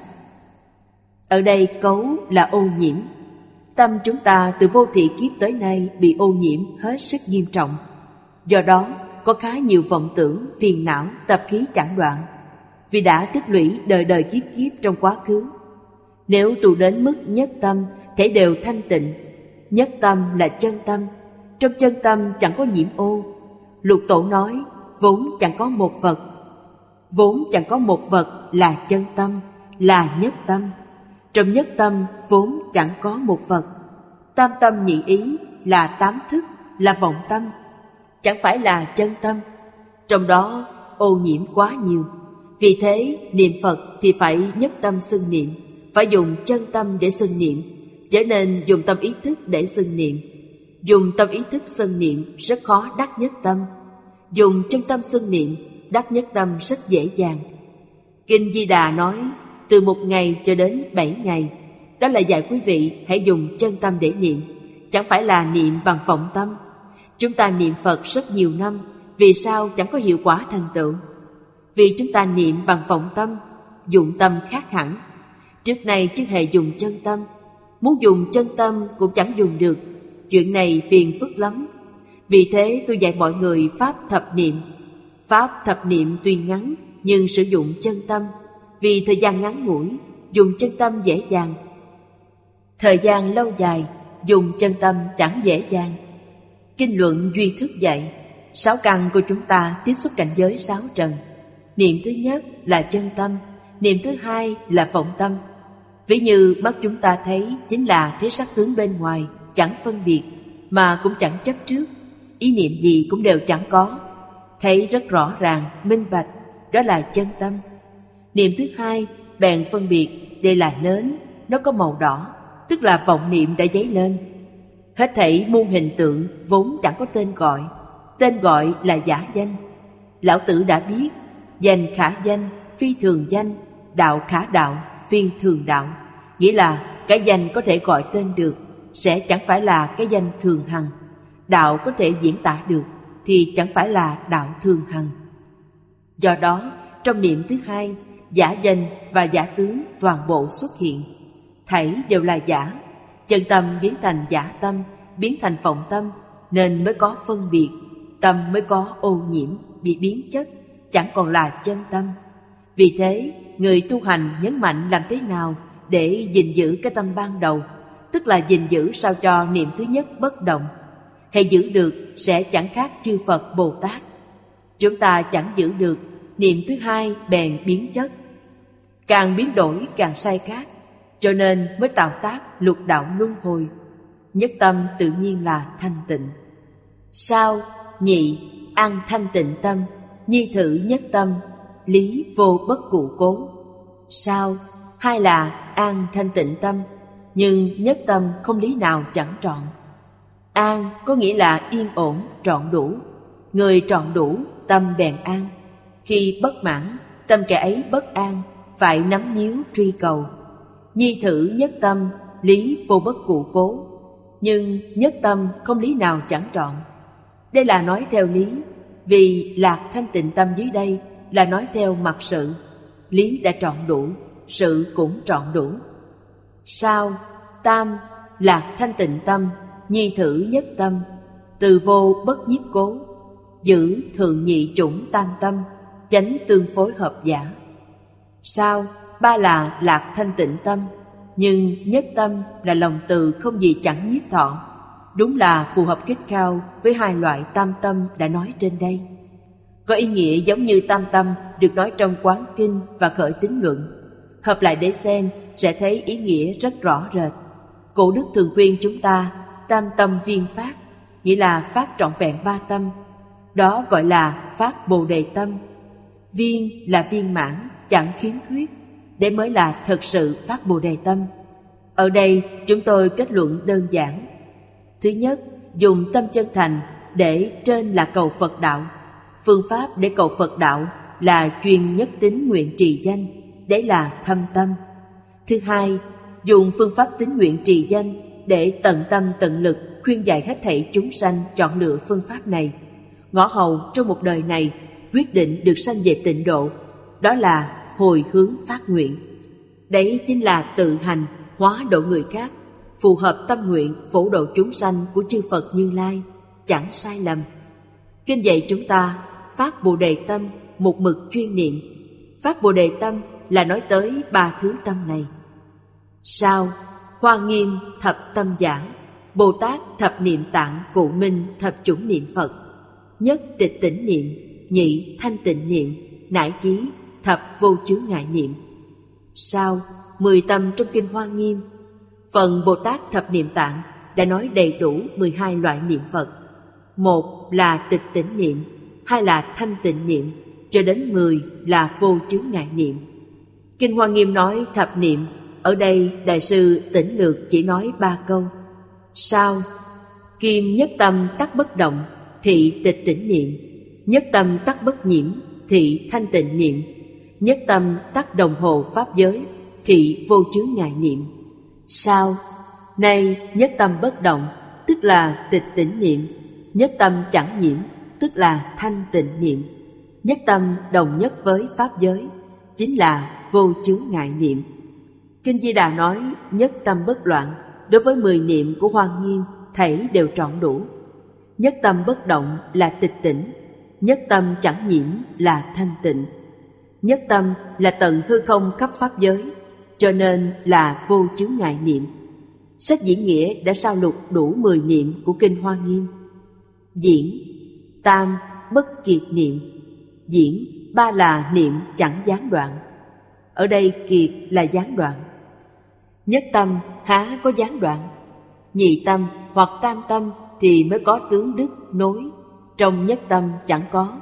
[SPEAKER 2] Ở đây cấu là ô nhiễm. Tâm chúng ta từ vô thị kiếp tới nay bị ô nhiễm hết sức nghiêm trọng. Do đó có khá nhiều vọng tưởng, phiền não, tập khí chẳng đoạn, vì đã tích lũy đời đời kiếp kiếp trong quá khứ. Nếu tu đến mức nhất tâm, thể đều thanh tịnh. Nhất tâm là chân tâm, trong chân tâm chẳng có nhiễm ô. Lục Tổ nói vốn chẳng có một vật. Vốn chẳng có một vật là chân tâm, là nhất tâm. Trong nhất tâm vốn chẳng có một vật. Tam tâm nhị ý là tám thức, là vọng tâm, chẳng phải là chân tâm. Trong đó ô nhiễm quá nhiều. Vì thế niệm Phật thì phải nhất tâm xưng niệm, phải dùng chân tâm để xưng niệm, trở nên dùng tâm ý thức để xưng niệm. Dùng tâm ý thức xưng niệm rất khó đắc nhất tâm. Dùng chân tâm xưng niệm đắc nhất tâm rất dễ dàng. Kinh Di Đà nói từ 1 ngày cho đến 7 ngày. Đó là dạy quý vị hãy dùng chân tâm để niệm, chẳng phải là niệm bằng vọng tâm. Chúng ta niệm Phật rất nhiều năm, vì sao chẳng có hiệu quả thành tựu? Vì chúng ta niệm bằng vọng tâm, dụng tâm khác hẳn. Trước nay chưa hề dùng chân tâm, muốn dùng chân tâm cũng chẳng dùng được. Chuyện này phiền phức lắm. Vì thế tôi dạy mọi người pháp thập niệm. Pháp thập niệm tuy ngắn, nhưng sử dụng chân tâm. Vì thời gian ngắn ngủi, dùng chân tâm dễ dàng. Thời gian lâu dài, dùng chân tâm chẳng dễ dàng. Kinh luận Duy Thức dạy 6 căn của chúng ta tiếp xúc cảnh giới 6 trần. Niệm thứ nhất là chân tâm, niệm thứ hai là vọng tâm. Ví như mắt chúng ta thấy chính là thế sắc tướng bên ngoài, chẳng phân biệt, mà cũng chẳng chấp trước, ý niệm gì cũng đều chẳng có, thấy rất rõ ràng, minh bạch, đó là chân tâm. Niệm thứ hai bèn phân biệt, đây là nến, nó có màu đỏ, tức là vọng niệm đã dấy lên. Hết thảy muôn hình tượng vốn chẳng có tên gọi là giả danh. Lão Tử đã biết, danh khả danh, phi thường danh, đạo khả đạo, phi thường đạo. Nghĩa là cái danh có thể gọi tên được, sẽ chẳng phải là cái danh thường hằng. Đạo có thể diễn tả được, thì chẳng phải là đạo thường hằng. Do đó, trong niệm thứ hai, giả danh và giả tướng toàn bộ xuất hiện. Thảy đều là giả. Chân tâm biến thành giả tâm, biến thành vọng tâm, nên mới có phân biệt. Tâm mới có ô nhiễm, bị biến chất, chẳng còn là chân tâm. Vì thế, người tu hành nhấn mạnh làm thế nào để gìn giữ cái tâm ban đầu, tức là gìn giữ sao cho niệm thứ nhất bất động. Hay giữ được sẽ chẳng khác chư Phật Bồ Tát. Chúng ta chẳng giữ được, niệm thứ hai bèn biến chất, càng biến đổi càng sai khác, cho nên mới tạo tác lục đạo luân hồi. Nhất tâm tự nhiên là thanh tịnh. Sao? Nhị, an thanh tịnh tâm, nhi thử nhất tâm, lý vô bất cụ cố. Sao? Hai là an thanh tịnh tâm, nhưng nhất tâm không lý nào chẳng trọn. An có nghĩa là yên ổn, trọn đủ. Người trọn đủ, tâm bèn an. Khi bất mãn, tâm kẻ ấy bất an, phải nắm níu truy cầu. Nhi thử nhất tâm, lý vô bất cụ cố. Nhưng nhất tâm không lý nào chẳng trọn. Đây là nói theo lý, vì lạc thanh tịnh tâm dưới đây là nói theo mặt sự. Lý đã trọn đủ, sự cũng trọn đủ. Sao? Tam, lạc thanh tịnh tâm, nhi thử nhất tâm, từ vô bất nhiếp cố, giữ thượng nhị chủng tam tâm, chánh tương phối hợp giả. Sao? Ba là lạc thanh tịnh tâm, nhưng nhất tâm là lòng từ không gì chẳng nhiếp thọ. đúng là phù hợp khít khao với hai loại tam tâm đã nói trên đây. Có ý nghĩa giống như tam tâm được nói trong Quán Kinh và Khởi Tín Luận. Hợp lại để xem sẽ thấy ý nghĩa rất rõ rệt. Cổ đức thường khuyên chúng ta tam tâm viên phát, nghĩa là phát trọn vẹn ba tâm. Đó gọi là phát Bồ Đề tâm. Viên là viên mãn, chẳng khiếm khuyết, để mới là thật sự phát Bồ Đề tâm. Ở đây chúng tôi kết luận đơn giản. Thứ nhất, dùng tâm chân thành để trên là cầu Phật đạo. Phương pháp để cầu Phật đạo là chuyên nhất tín nguyện trì danh, đấy là thâm tâm. Thứ hai, dùng phương pháp tín nguyện trì danh để tận tâm tận lực khuyên dạy hết thảy chúng sanh chọn lựa phương pháp này. Ngõ hầu trong một đời này quyết định được sanh về tịnh độ, đó là hồi hướng phát nguyện. Đấy chính là tự hành hóa độ người khác, phù hợp tâm nguyện phổ độ chúng sanh của chư Phật Như Lai, chẳng sai lầm. Kinh dạy chúng ta phát Bồ Đề tâm, một mực chuyên niệm. Phát Bồ Đề tâm là nói tới ba thứ tâm này. Sau, Hoa Nghiêm thập tâm giảng, Bồ Tát thập niệm tạng cụ minh thập chủng niệm Phật. Nhất tịch tỉnh niệm, nhị thanh tịnh niệm, nải chí thập vô chướng ngại niệm. Sau, 10 tâm trong kinh Hoa Nghiêm. Phần Bồ Tát thập niệm tạng đã nói đầy đủ 12 loại niệm Phật. Một là tịch tỉnh niệm, hai là thanh tịnh niệm, cho đến 10 là vô chướng ngại niệm. Kinh Hoa Nghiêm nói thập niệm, ở đây Đại sư Tỉnh Lược chỉ nói 3 câu. Sau, kim nhất tâm tắc bất động, thị tịch tỉnh niệm. Nhất tâm tắc bất nhiễm, thị thanh tịnh niệm. Nhất tâm tắc đồng hồ pháp giới, thị vô chướng ngại niệm. Sau, nay nhất tâm bất động, tức là tịch tỉnh niệm. Nhất tâm chẳng nhiễm, tức là thanh tịnh niệm. Nhất tâm đồng nhất với pháp giới, chính là vô chướng ngại niệm. Kinh Di Đà nói nhất tâm bất loạn, đối với 10 niệm của Hoa Nghiêm thảy đều trọn đủ. Nhất tâm bất động là tịch tỉnh, nhất tâm chẳng nhiễm là thanh tịnh. Nhất tâm là tận hư không khắp pháp giới, cho nên là vô chướng ngại niệm. Sách diễn nghĩa đã sao lục đủ 10 niệm của kinh Hoa Nghiêm. Diễn, tam bất kiệt niệm. Diễn, 3 là niệm chẳng gián đoạn. Ở đây kiệt là gián đoạn. Nhất tâm há có gián đoạn. Nhị tâm hoặc tam tâm thì mới có tướng đức nối, trong nhất tâm chẳng có.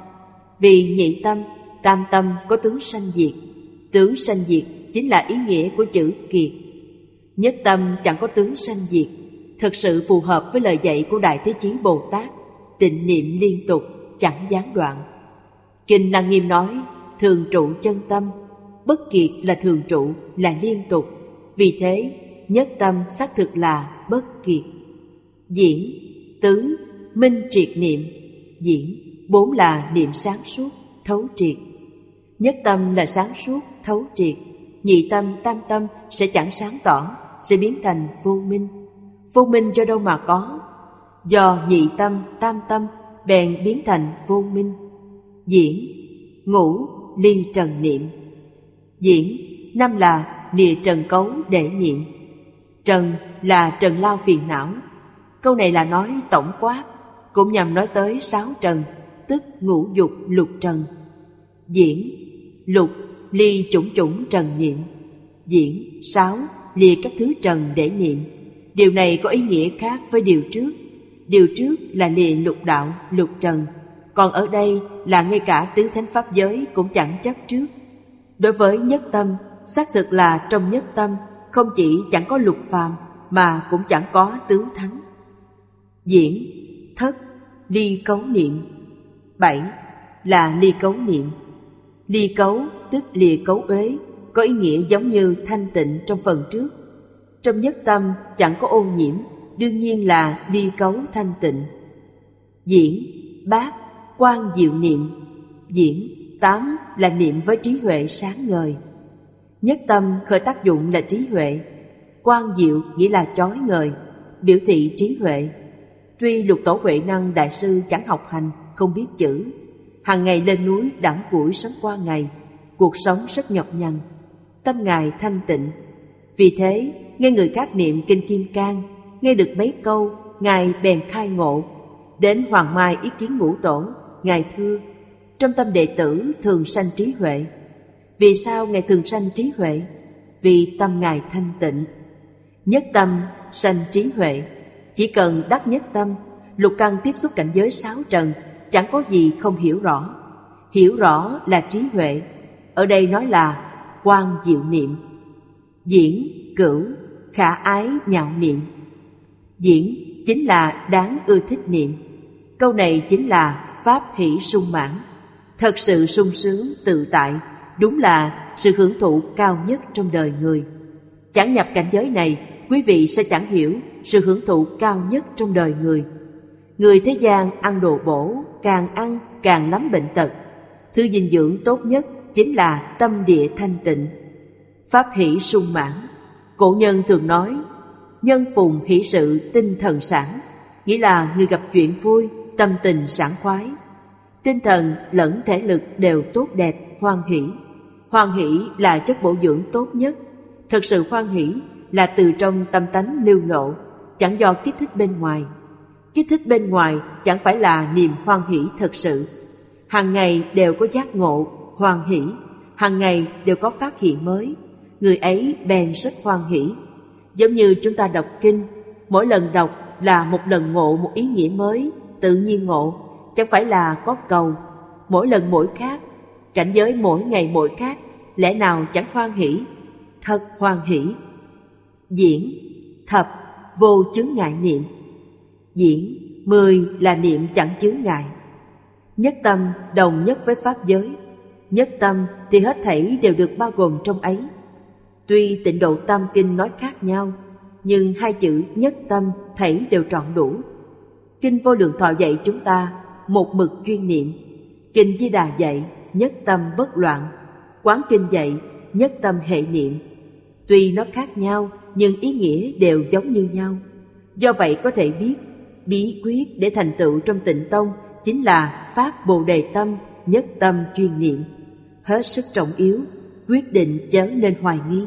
[SPEAKER 2] Vì nhị tâm, tam tâm có tướng sanh diệt. Tướng sanh diệt chính là ý nghĩa của chữ kiệt. Nhất tâm chẳng có tướng sanh diệt, thật sự phù hợp với lời dạy của Đại Thế Chí Bồ Tát, tịnh niệm liên tục, chẳng gián đoạn. Kinh Lăng Nghiêm nói thường trụ chân tâm, bất kiệt là thường trụ, là liên tục. Vì thế, nhất tâm xác thực là bất kiệt. Diễn, tứ, minh triệt niệm. Diễn, 4 là niệm sáng suốt, thấu triệt. Nhất tâm là sáng suốt, thấu triệt. Nhị tâm, tam tâm sẽ chẳng sáng tỏ, sẽ biến thành vô minh. Vô minh do đâu mà có? Do nhị tâm, tam tâm bèn biến thành vô minh. Diễn, ngũ, ly trần niệm. Diễn, 5 là lìa trần cấu để niệm. Trần là trần lao phiền não. Câu này là nói tổng quát, cũng nhằm nói tới 6 trần, tức ngũ dục lục trần. Diễn, lục, ly chủng chủng trần niệm. Diễn, 6, lìa các thứ trần để niệm. Điều này có ý nghĩa khác với điều trước. Điều trước là lìa lục đạo, lục trần. Còn ở đây là ngay cả tứ thánh pháp giới cũng chẳng chấp trước. Đối với nhất tâm, xác thực là trong nhất tâm không chỉ chẳng có lục phàm mà cũng chẳng có tứ thánh. Diễn, thất, ly cấu niệm. 7 là ly cấu niệm. Ly cấu tức lìa cấu uế, có ý nghĩa giống như thanh tịnh trong phần trước. Trong nhất tâm chẳng có ô nhiễm, đương nhiên là ly cấu thanh tịnh. Diễn, bát, quan diệu niệm. Diễn, 8 là niệm với trí huệ sáng ngời. Nhất tâm khởi tác dụng là trí huệ. Quan diệu nghĩa là chói ngời, biểu thị trí huệ. Tuy Lục Tổ Huệ Năng Đại Sư chẳng học hành, không biết chữ, hàng ngày lên núi đãng củi sống qua ngày, cuộc sống rất nhọc nhằn, tâm Ngài thanh tịnh. Vì thế, nghe người khác niệm kinh Kim Cang, nghe được mấy câu, Ngài bèn khai ngộ. Đến Hoàng Mai ý kiến Ngũ Tổ, Ngài thưa: trong tâm đệ tử thường sanh trí huệ. Vì sao Ngài thường sanh trí huệ? Vì tâm Ngài thanh tịnh. Nhất tâm sanh trí huệ. Chỉ cần đắc nhất tâm, lục căn tiếp xúc cảnh giới sáu trần, chẳng có gì không hiểu rõ. Hiểu rõ là trí huệ. Ở đây nói là quang diệu niệm. Diễn, cửu, khả ái nhạo niệm. Diễn chính là đáng ưa thích niệm. Câu này chính là pháp hỷ sung mãn. Thật sự sung sướng, tự tại, đúng là sự hưởng thụ cao nhất trong đời người. Chẳng nhập cảnh giới này, quý vị sẽ chẳng hiểu sự hưởng thụ cao nhất trong đời người. Người thế gian ăn đồ bổ, càng ăn càng lắm bệnh tật. Thứ dinh dưỡng tốt nhất chính là tâm địa thanh tịnh. Pháp hỷ sung mãn. Cổ nhân thường nói nhân phùng hỷ sự tinh thần sảng, nghĩa là người gặp chuyện vui, tâm tình sảng khoái. Tinh thần lẫn thể lực đều tốt đẹp, hoan hỷ. Hoan hỷ là chất bổ dưỡng tốt nhất. Thật sự hoan hỷ là từ trong tâm tánh lưu lộ, chẳng do kích thích bên ngoài. Kích thích bên ngoài chẳng phải là niềm hoan hỷ thật sự. Hàng ngày đều có giác ngộ, hoan hỷ. Hàng ngày đều có phát hiện mới, người ấy bèn rất hoan hỷ. Giống như chúng ta đọc kinh, mỗi lần đọc là một lần ngộ một ý nghĩa mới, tự nhiên ngộ, chẳng phải là có cầu. Mỗi lần mỗi khác, cảnh giới mỗi ngày mỗi khác, lẽ nào chẳng hoan hỷ? Thật hoan hỷ. Diễn, thập, vô chướng ngại niệm. Diễn, 10 là niệm chẳng chướng ngại. Nhất tâm đồng nhất với pháp giới. Nhất tâm thì hết thảy đều được bao gồm trong ấy. Tuy Tịnh Độ Tam Kinh nói khác nhau, nhưng hai chữ nhất tâm thảy đều trọn đủ. Kinh Vô Lượng Thọ dạy chúng ta một mực chuyên niệm. Kinh Di Đà dạy nhất tâm bất loạn. Quán Kinh dạy nhất tâm hệ niệm. Tuy nó khác nhau nhưng ý nghĩa đều giống như nhau. Do vậy có thể biết bí quyết để thành tựu trong Tịnh Tông chính là phát Bồ Đề tâm, nhất tâm chuyên niệm. Hết sức trọng yếu, quyết định chớ nên hoài nghi.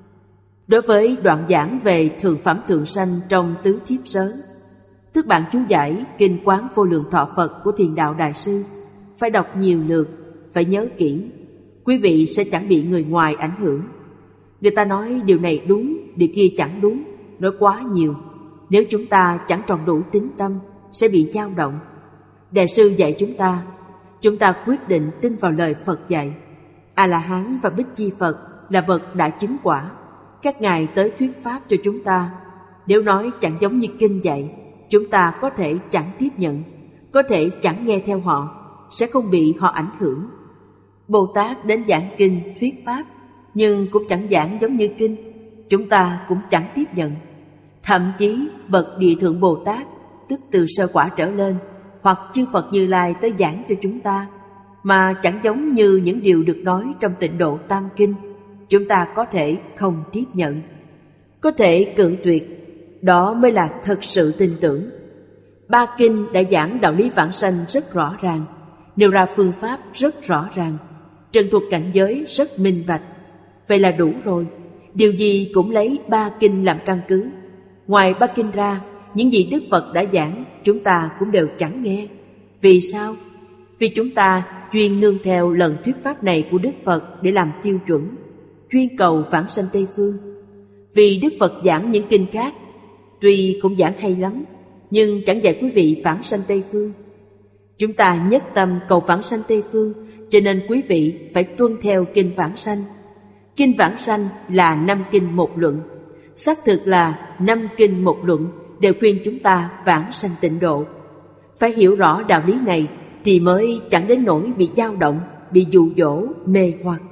[SPEAKER 2] Đối với đoạn giảng về thượng phẩm thượng sanh trong tứ thiếp sớ, thức bạn chú giải Kinh Quán Vô Lượng Thọ Phật của Thiền Đạo Đại Sư phải đọc nhiều lượt, phải nhớ kỹ. Quý vị sẽ chẳng bị người ngoài ảnh hưởng. Người ta nói điều này đúng, điều kia chẳng đúng, nói quá nhiều. Nếu chúng ta chẳng tròn đủ tín tâm, sẽ bị dao động. Đại sư dạy chúng ta quyết định tin vào lời Phật dạy. A-la-hán và Bích Chi Phật là vật đã chứng quả. Các ngài tới thuyết pháp cho chúng ta. Nếu nói chẳng giống như kinh dạy, chúng ta có thể chẳng tiếp nhận, có thể chẳng nghe theo họ, sẽ không bị họ ảnh hưởng. Bồ Tát đến giảng kinh thuyết pháp, nhưng cũng chẳng giảng giống như kinh, chúng ta cũng chẳng tiếp nhận. Thậm chí bậc Địa Thượng Bồ Tát, tức từ sơ quả trở lên, hoặc chư Phật Như Lai tới giảng cho chúng ta, mà chẳng giống như những điều được nói trong Tịnh Độ Tam Kinh, chúng ta có thể không tiếp nhận, có thể cự tuyệt. Đó mới là thật sự tin tưởng. Ba kinh đã giảng đạo lý vãng sanh rất rõ ràng, nêu ra phương pháp rất rõ ràng, trần thuật cảnh giới rất minh bạch. Vậy là đủ rồi. Điều gì cũng lấy ba kinh làm căn cứ. Ngoài ba kinh ra, những gì Đức Phật đã giảng chúng ta cũng đều chẳng nghe. Vì sao? Vì chúng ta chuyên nương theo lần thuyết pháp này của Đức Phật để làm tiêu chuẩn, chuyên cầu vãng sanh Tây Phương. Vì Đức Phật giảng những kinh khác, tuy cũng giảng hay lắm, nhưng chẳng dạy quý vị vãng sanh Tây Phương. Chúng ta nhất tâm cầu vãng sanh Tây Phương, cho nên quý vị phải tuân theo kinh vãng sanh. Kinh vãng sanh là 5 kinh một luận. Xác thực là 5 kinh một luận đều khuyên chúng ta vãng sanh tịnh độ. Phải hiểu rõ đạo lý này thì mới chẳng đến nỗi bị dao động, bị dụ dỗ, mê hoặc.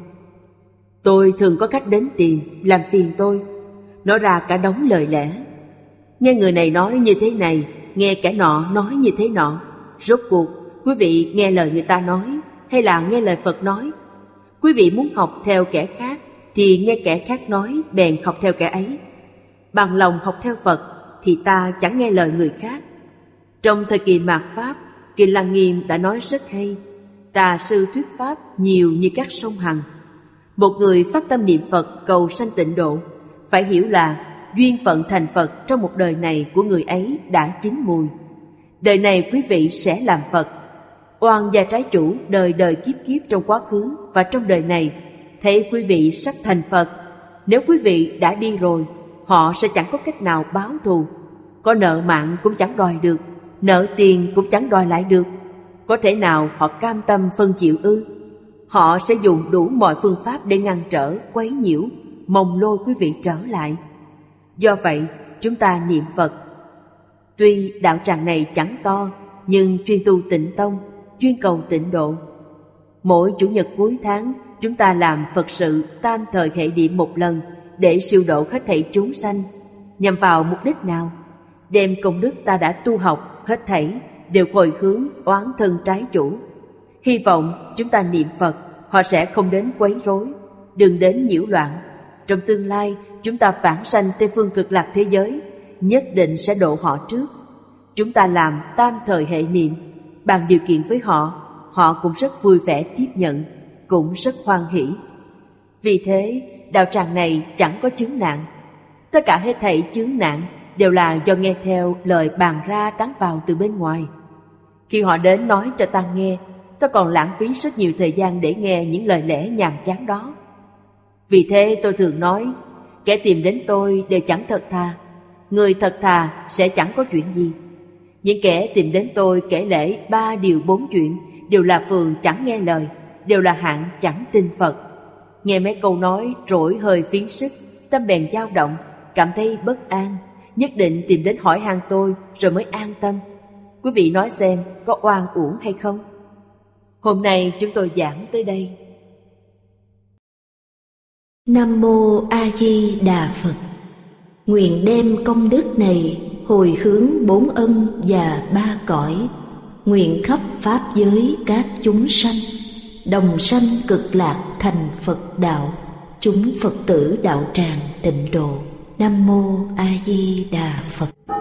[SPEAKER 2] Tôi thường có cách đến tìm, làm phiền tôi, nói ra cả đống lời lẽ. Nghe người này nói như thế này, nghe kẻ nọ nói như thế nọ. Rốt cuộc, quý vị nghe lời người ta nói hay là nghe lời Phật nói? Quý vị muốn học theo kẻ khác thì nghe kẻ khác nói bèn học theo kẻ ấy. Bằng lòng học theo Phật thì ta chẳng nghe lời người khác. Trong thời kỳ mạt Pháp, Kinh Lăng Nghiêm đã nói rất hay: tà sư thuyết pháp nhiều như các sông Hằng. Một người phát tâm niệm Phật cầu sanh tịnh độ, phải hiểu là duyên phận thành Phật trong một đời này của người ấy đã chín mùi. Đời này quý vị sẽ làm Phật. Oan gia trái chủ đời đời kiếp kiếp trong quá khứ và trong đời này thấy quý vị sắp thành Phật. Nếu quý vị đã đi rồi, họ sẽ chẳng có cách nào báo thù. Có nợ mạng cũng chẳng đòi được, nợ tiền cũng chẳng đòi lại được. Có thể nào họ cam tâm phân chịu ư? Họ sẽ dùng đủ mọi phương pháp để ngăn trở, quấy nhiễu, mong lôi quý vị trở lại. Do vậy, chúng ta niệm Phật. Tuy đạo tràng này chẳng to, nhưng chuyên tu tịnh tông, chuyên cầu tịnh độ. Mỗi chủ nhật cuối tháng, chúng ta làm Phật sự tam thời hệ niệm một lần để siêu độ hết thảy chúng sanh. Nhằm vào mục đích nào? Đem công đức ta đã tu học hết thảy đều hồi hướng oán thân trái chủ. Hy vọng chúng ta niệm Phật, họ sẽ không đến quấy rối, đừng đến nhiễu loạn. Trong tương lai, chúng ta vãng sanh Tây phương cực lạc thế giới, nhất định sẽ độ họ trước. Chúng ta làm tam thời hệ niệm, bàn điều kiện với họ, họ cũng rất vui vẻ tiếp nhận, cũng rất hoan hỷ. Vì thế, đạo tràng này chẳng có chướng nạn. Tất cả hết thảy chướng nạn đều là do nghe theo lời bàn ra tán vào từ bên ngoài. Khi họ đến nói cho ta nghe, ta còn lãng phí rất nhiều thời gian để nghe những lời lẽ nhàm chán đó. Vì thế tôi thường nói, kẻ tìm đến tôi đều chẳng thật thà. Người thật thà sẽ chẳng có chuyện gì. Những kẻ tìm đến tôi kể lể 3 điều 4 chuyện đều là phường chẳng nghe lời, đều là hạng chẳng tin Phật. Nghe mấy câu nói trỗi hơi phí sức, tâm bèn dao động, cảm thấy bất an, nhất định tìm đến hỏi han tôi rồi mới an tâm. Quý vị nói xem có oan uổng hay không? Hôm nay chúng tôi giảng tới đây.
[SPEAKER 1] Nam Mô A Di Đà Phật. Nguyện đem công đức này hồi hướng 4 ân và 3 cõi, nguyện khắp pháp giới các chúng sanh đồng sanh cực lạc thành Phật đạo, chúng Phật tử đạo tràng tịnh độ. Nam Mô A Di Đà Phật.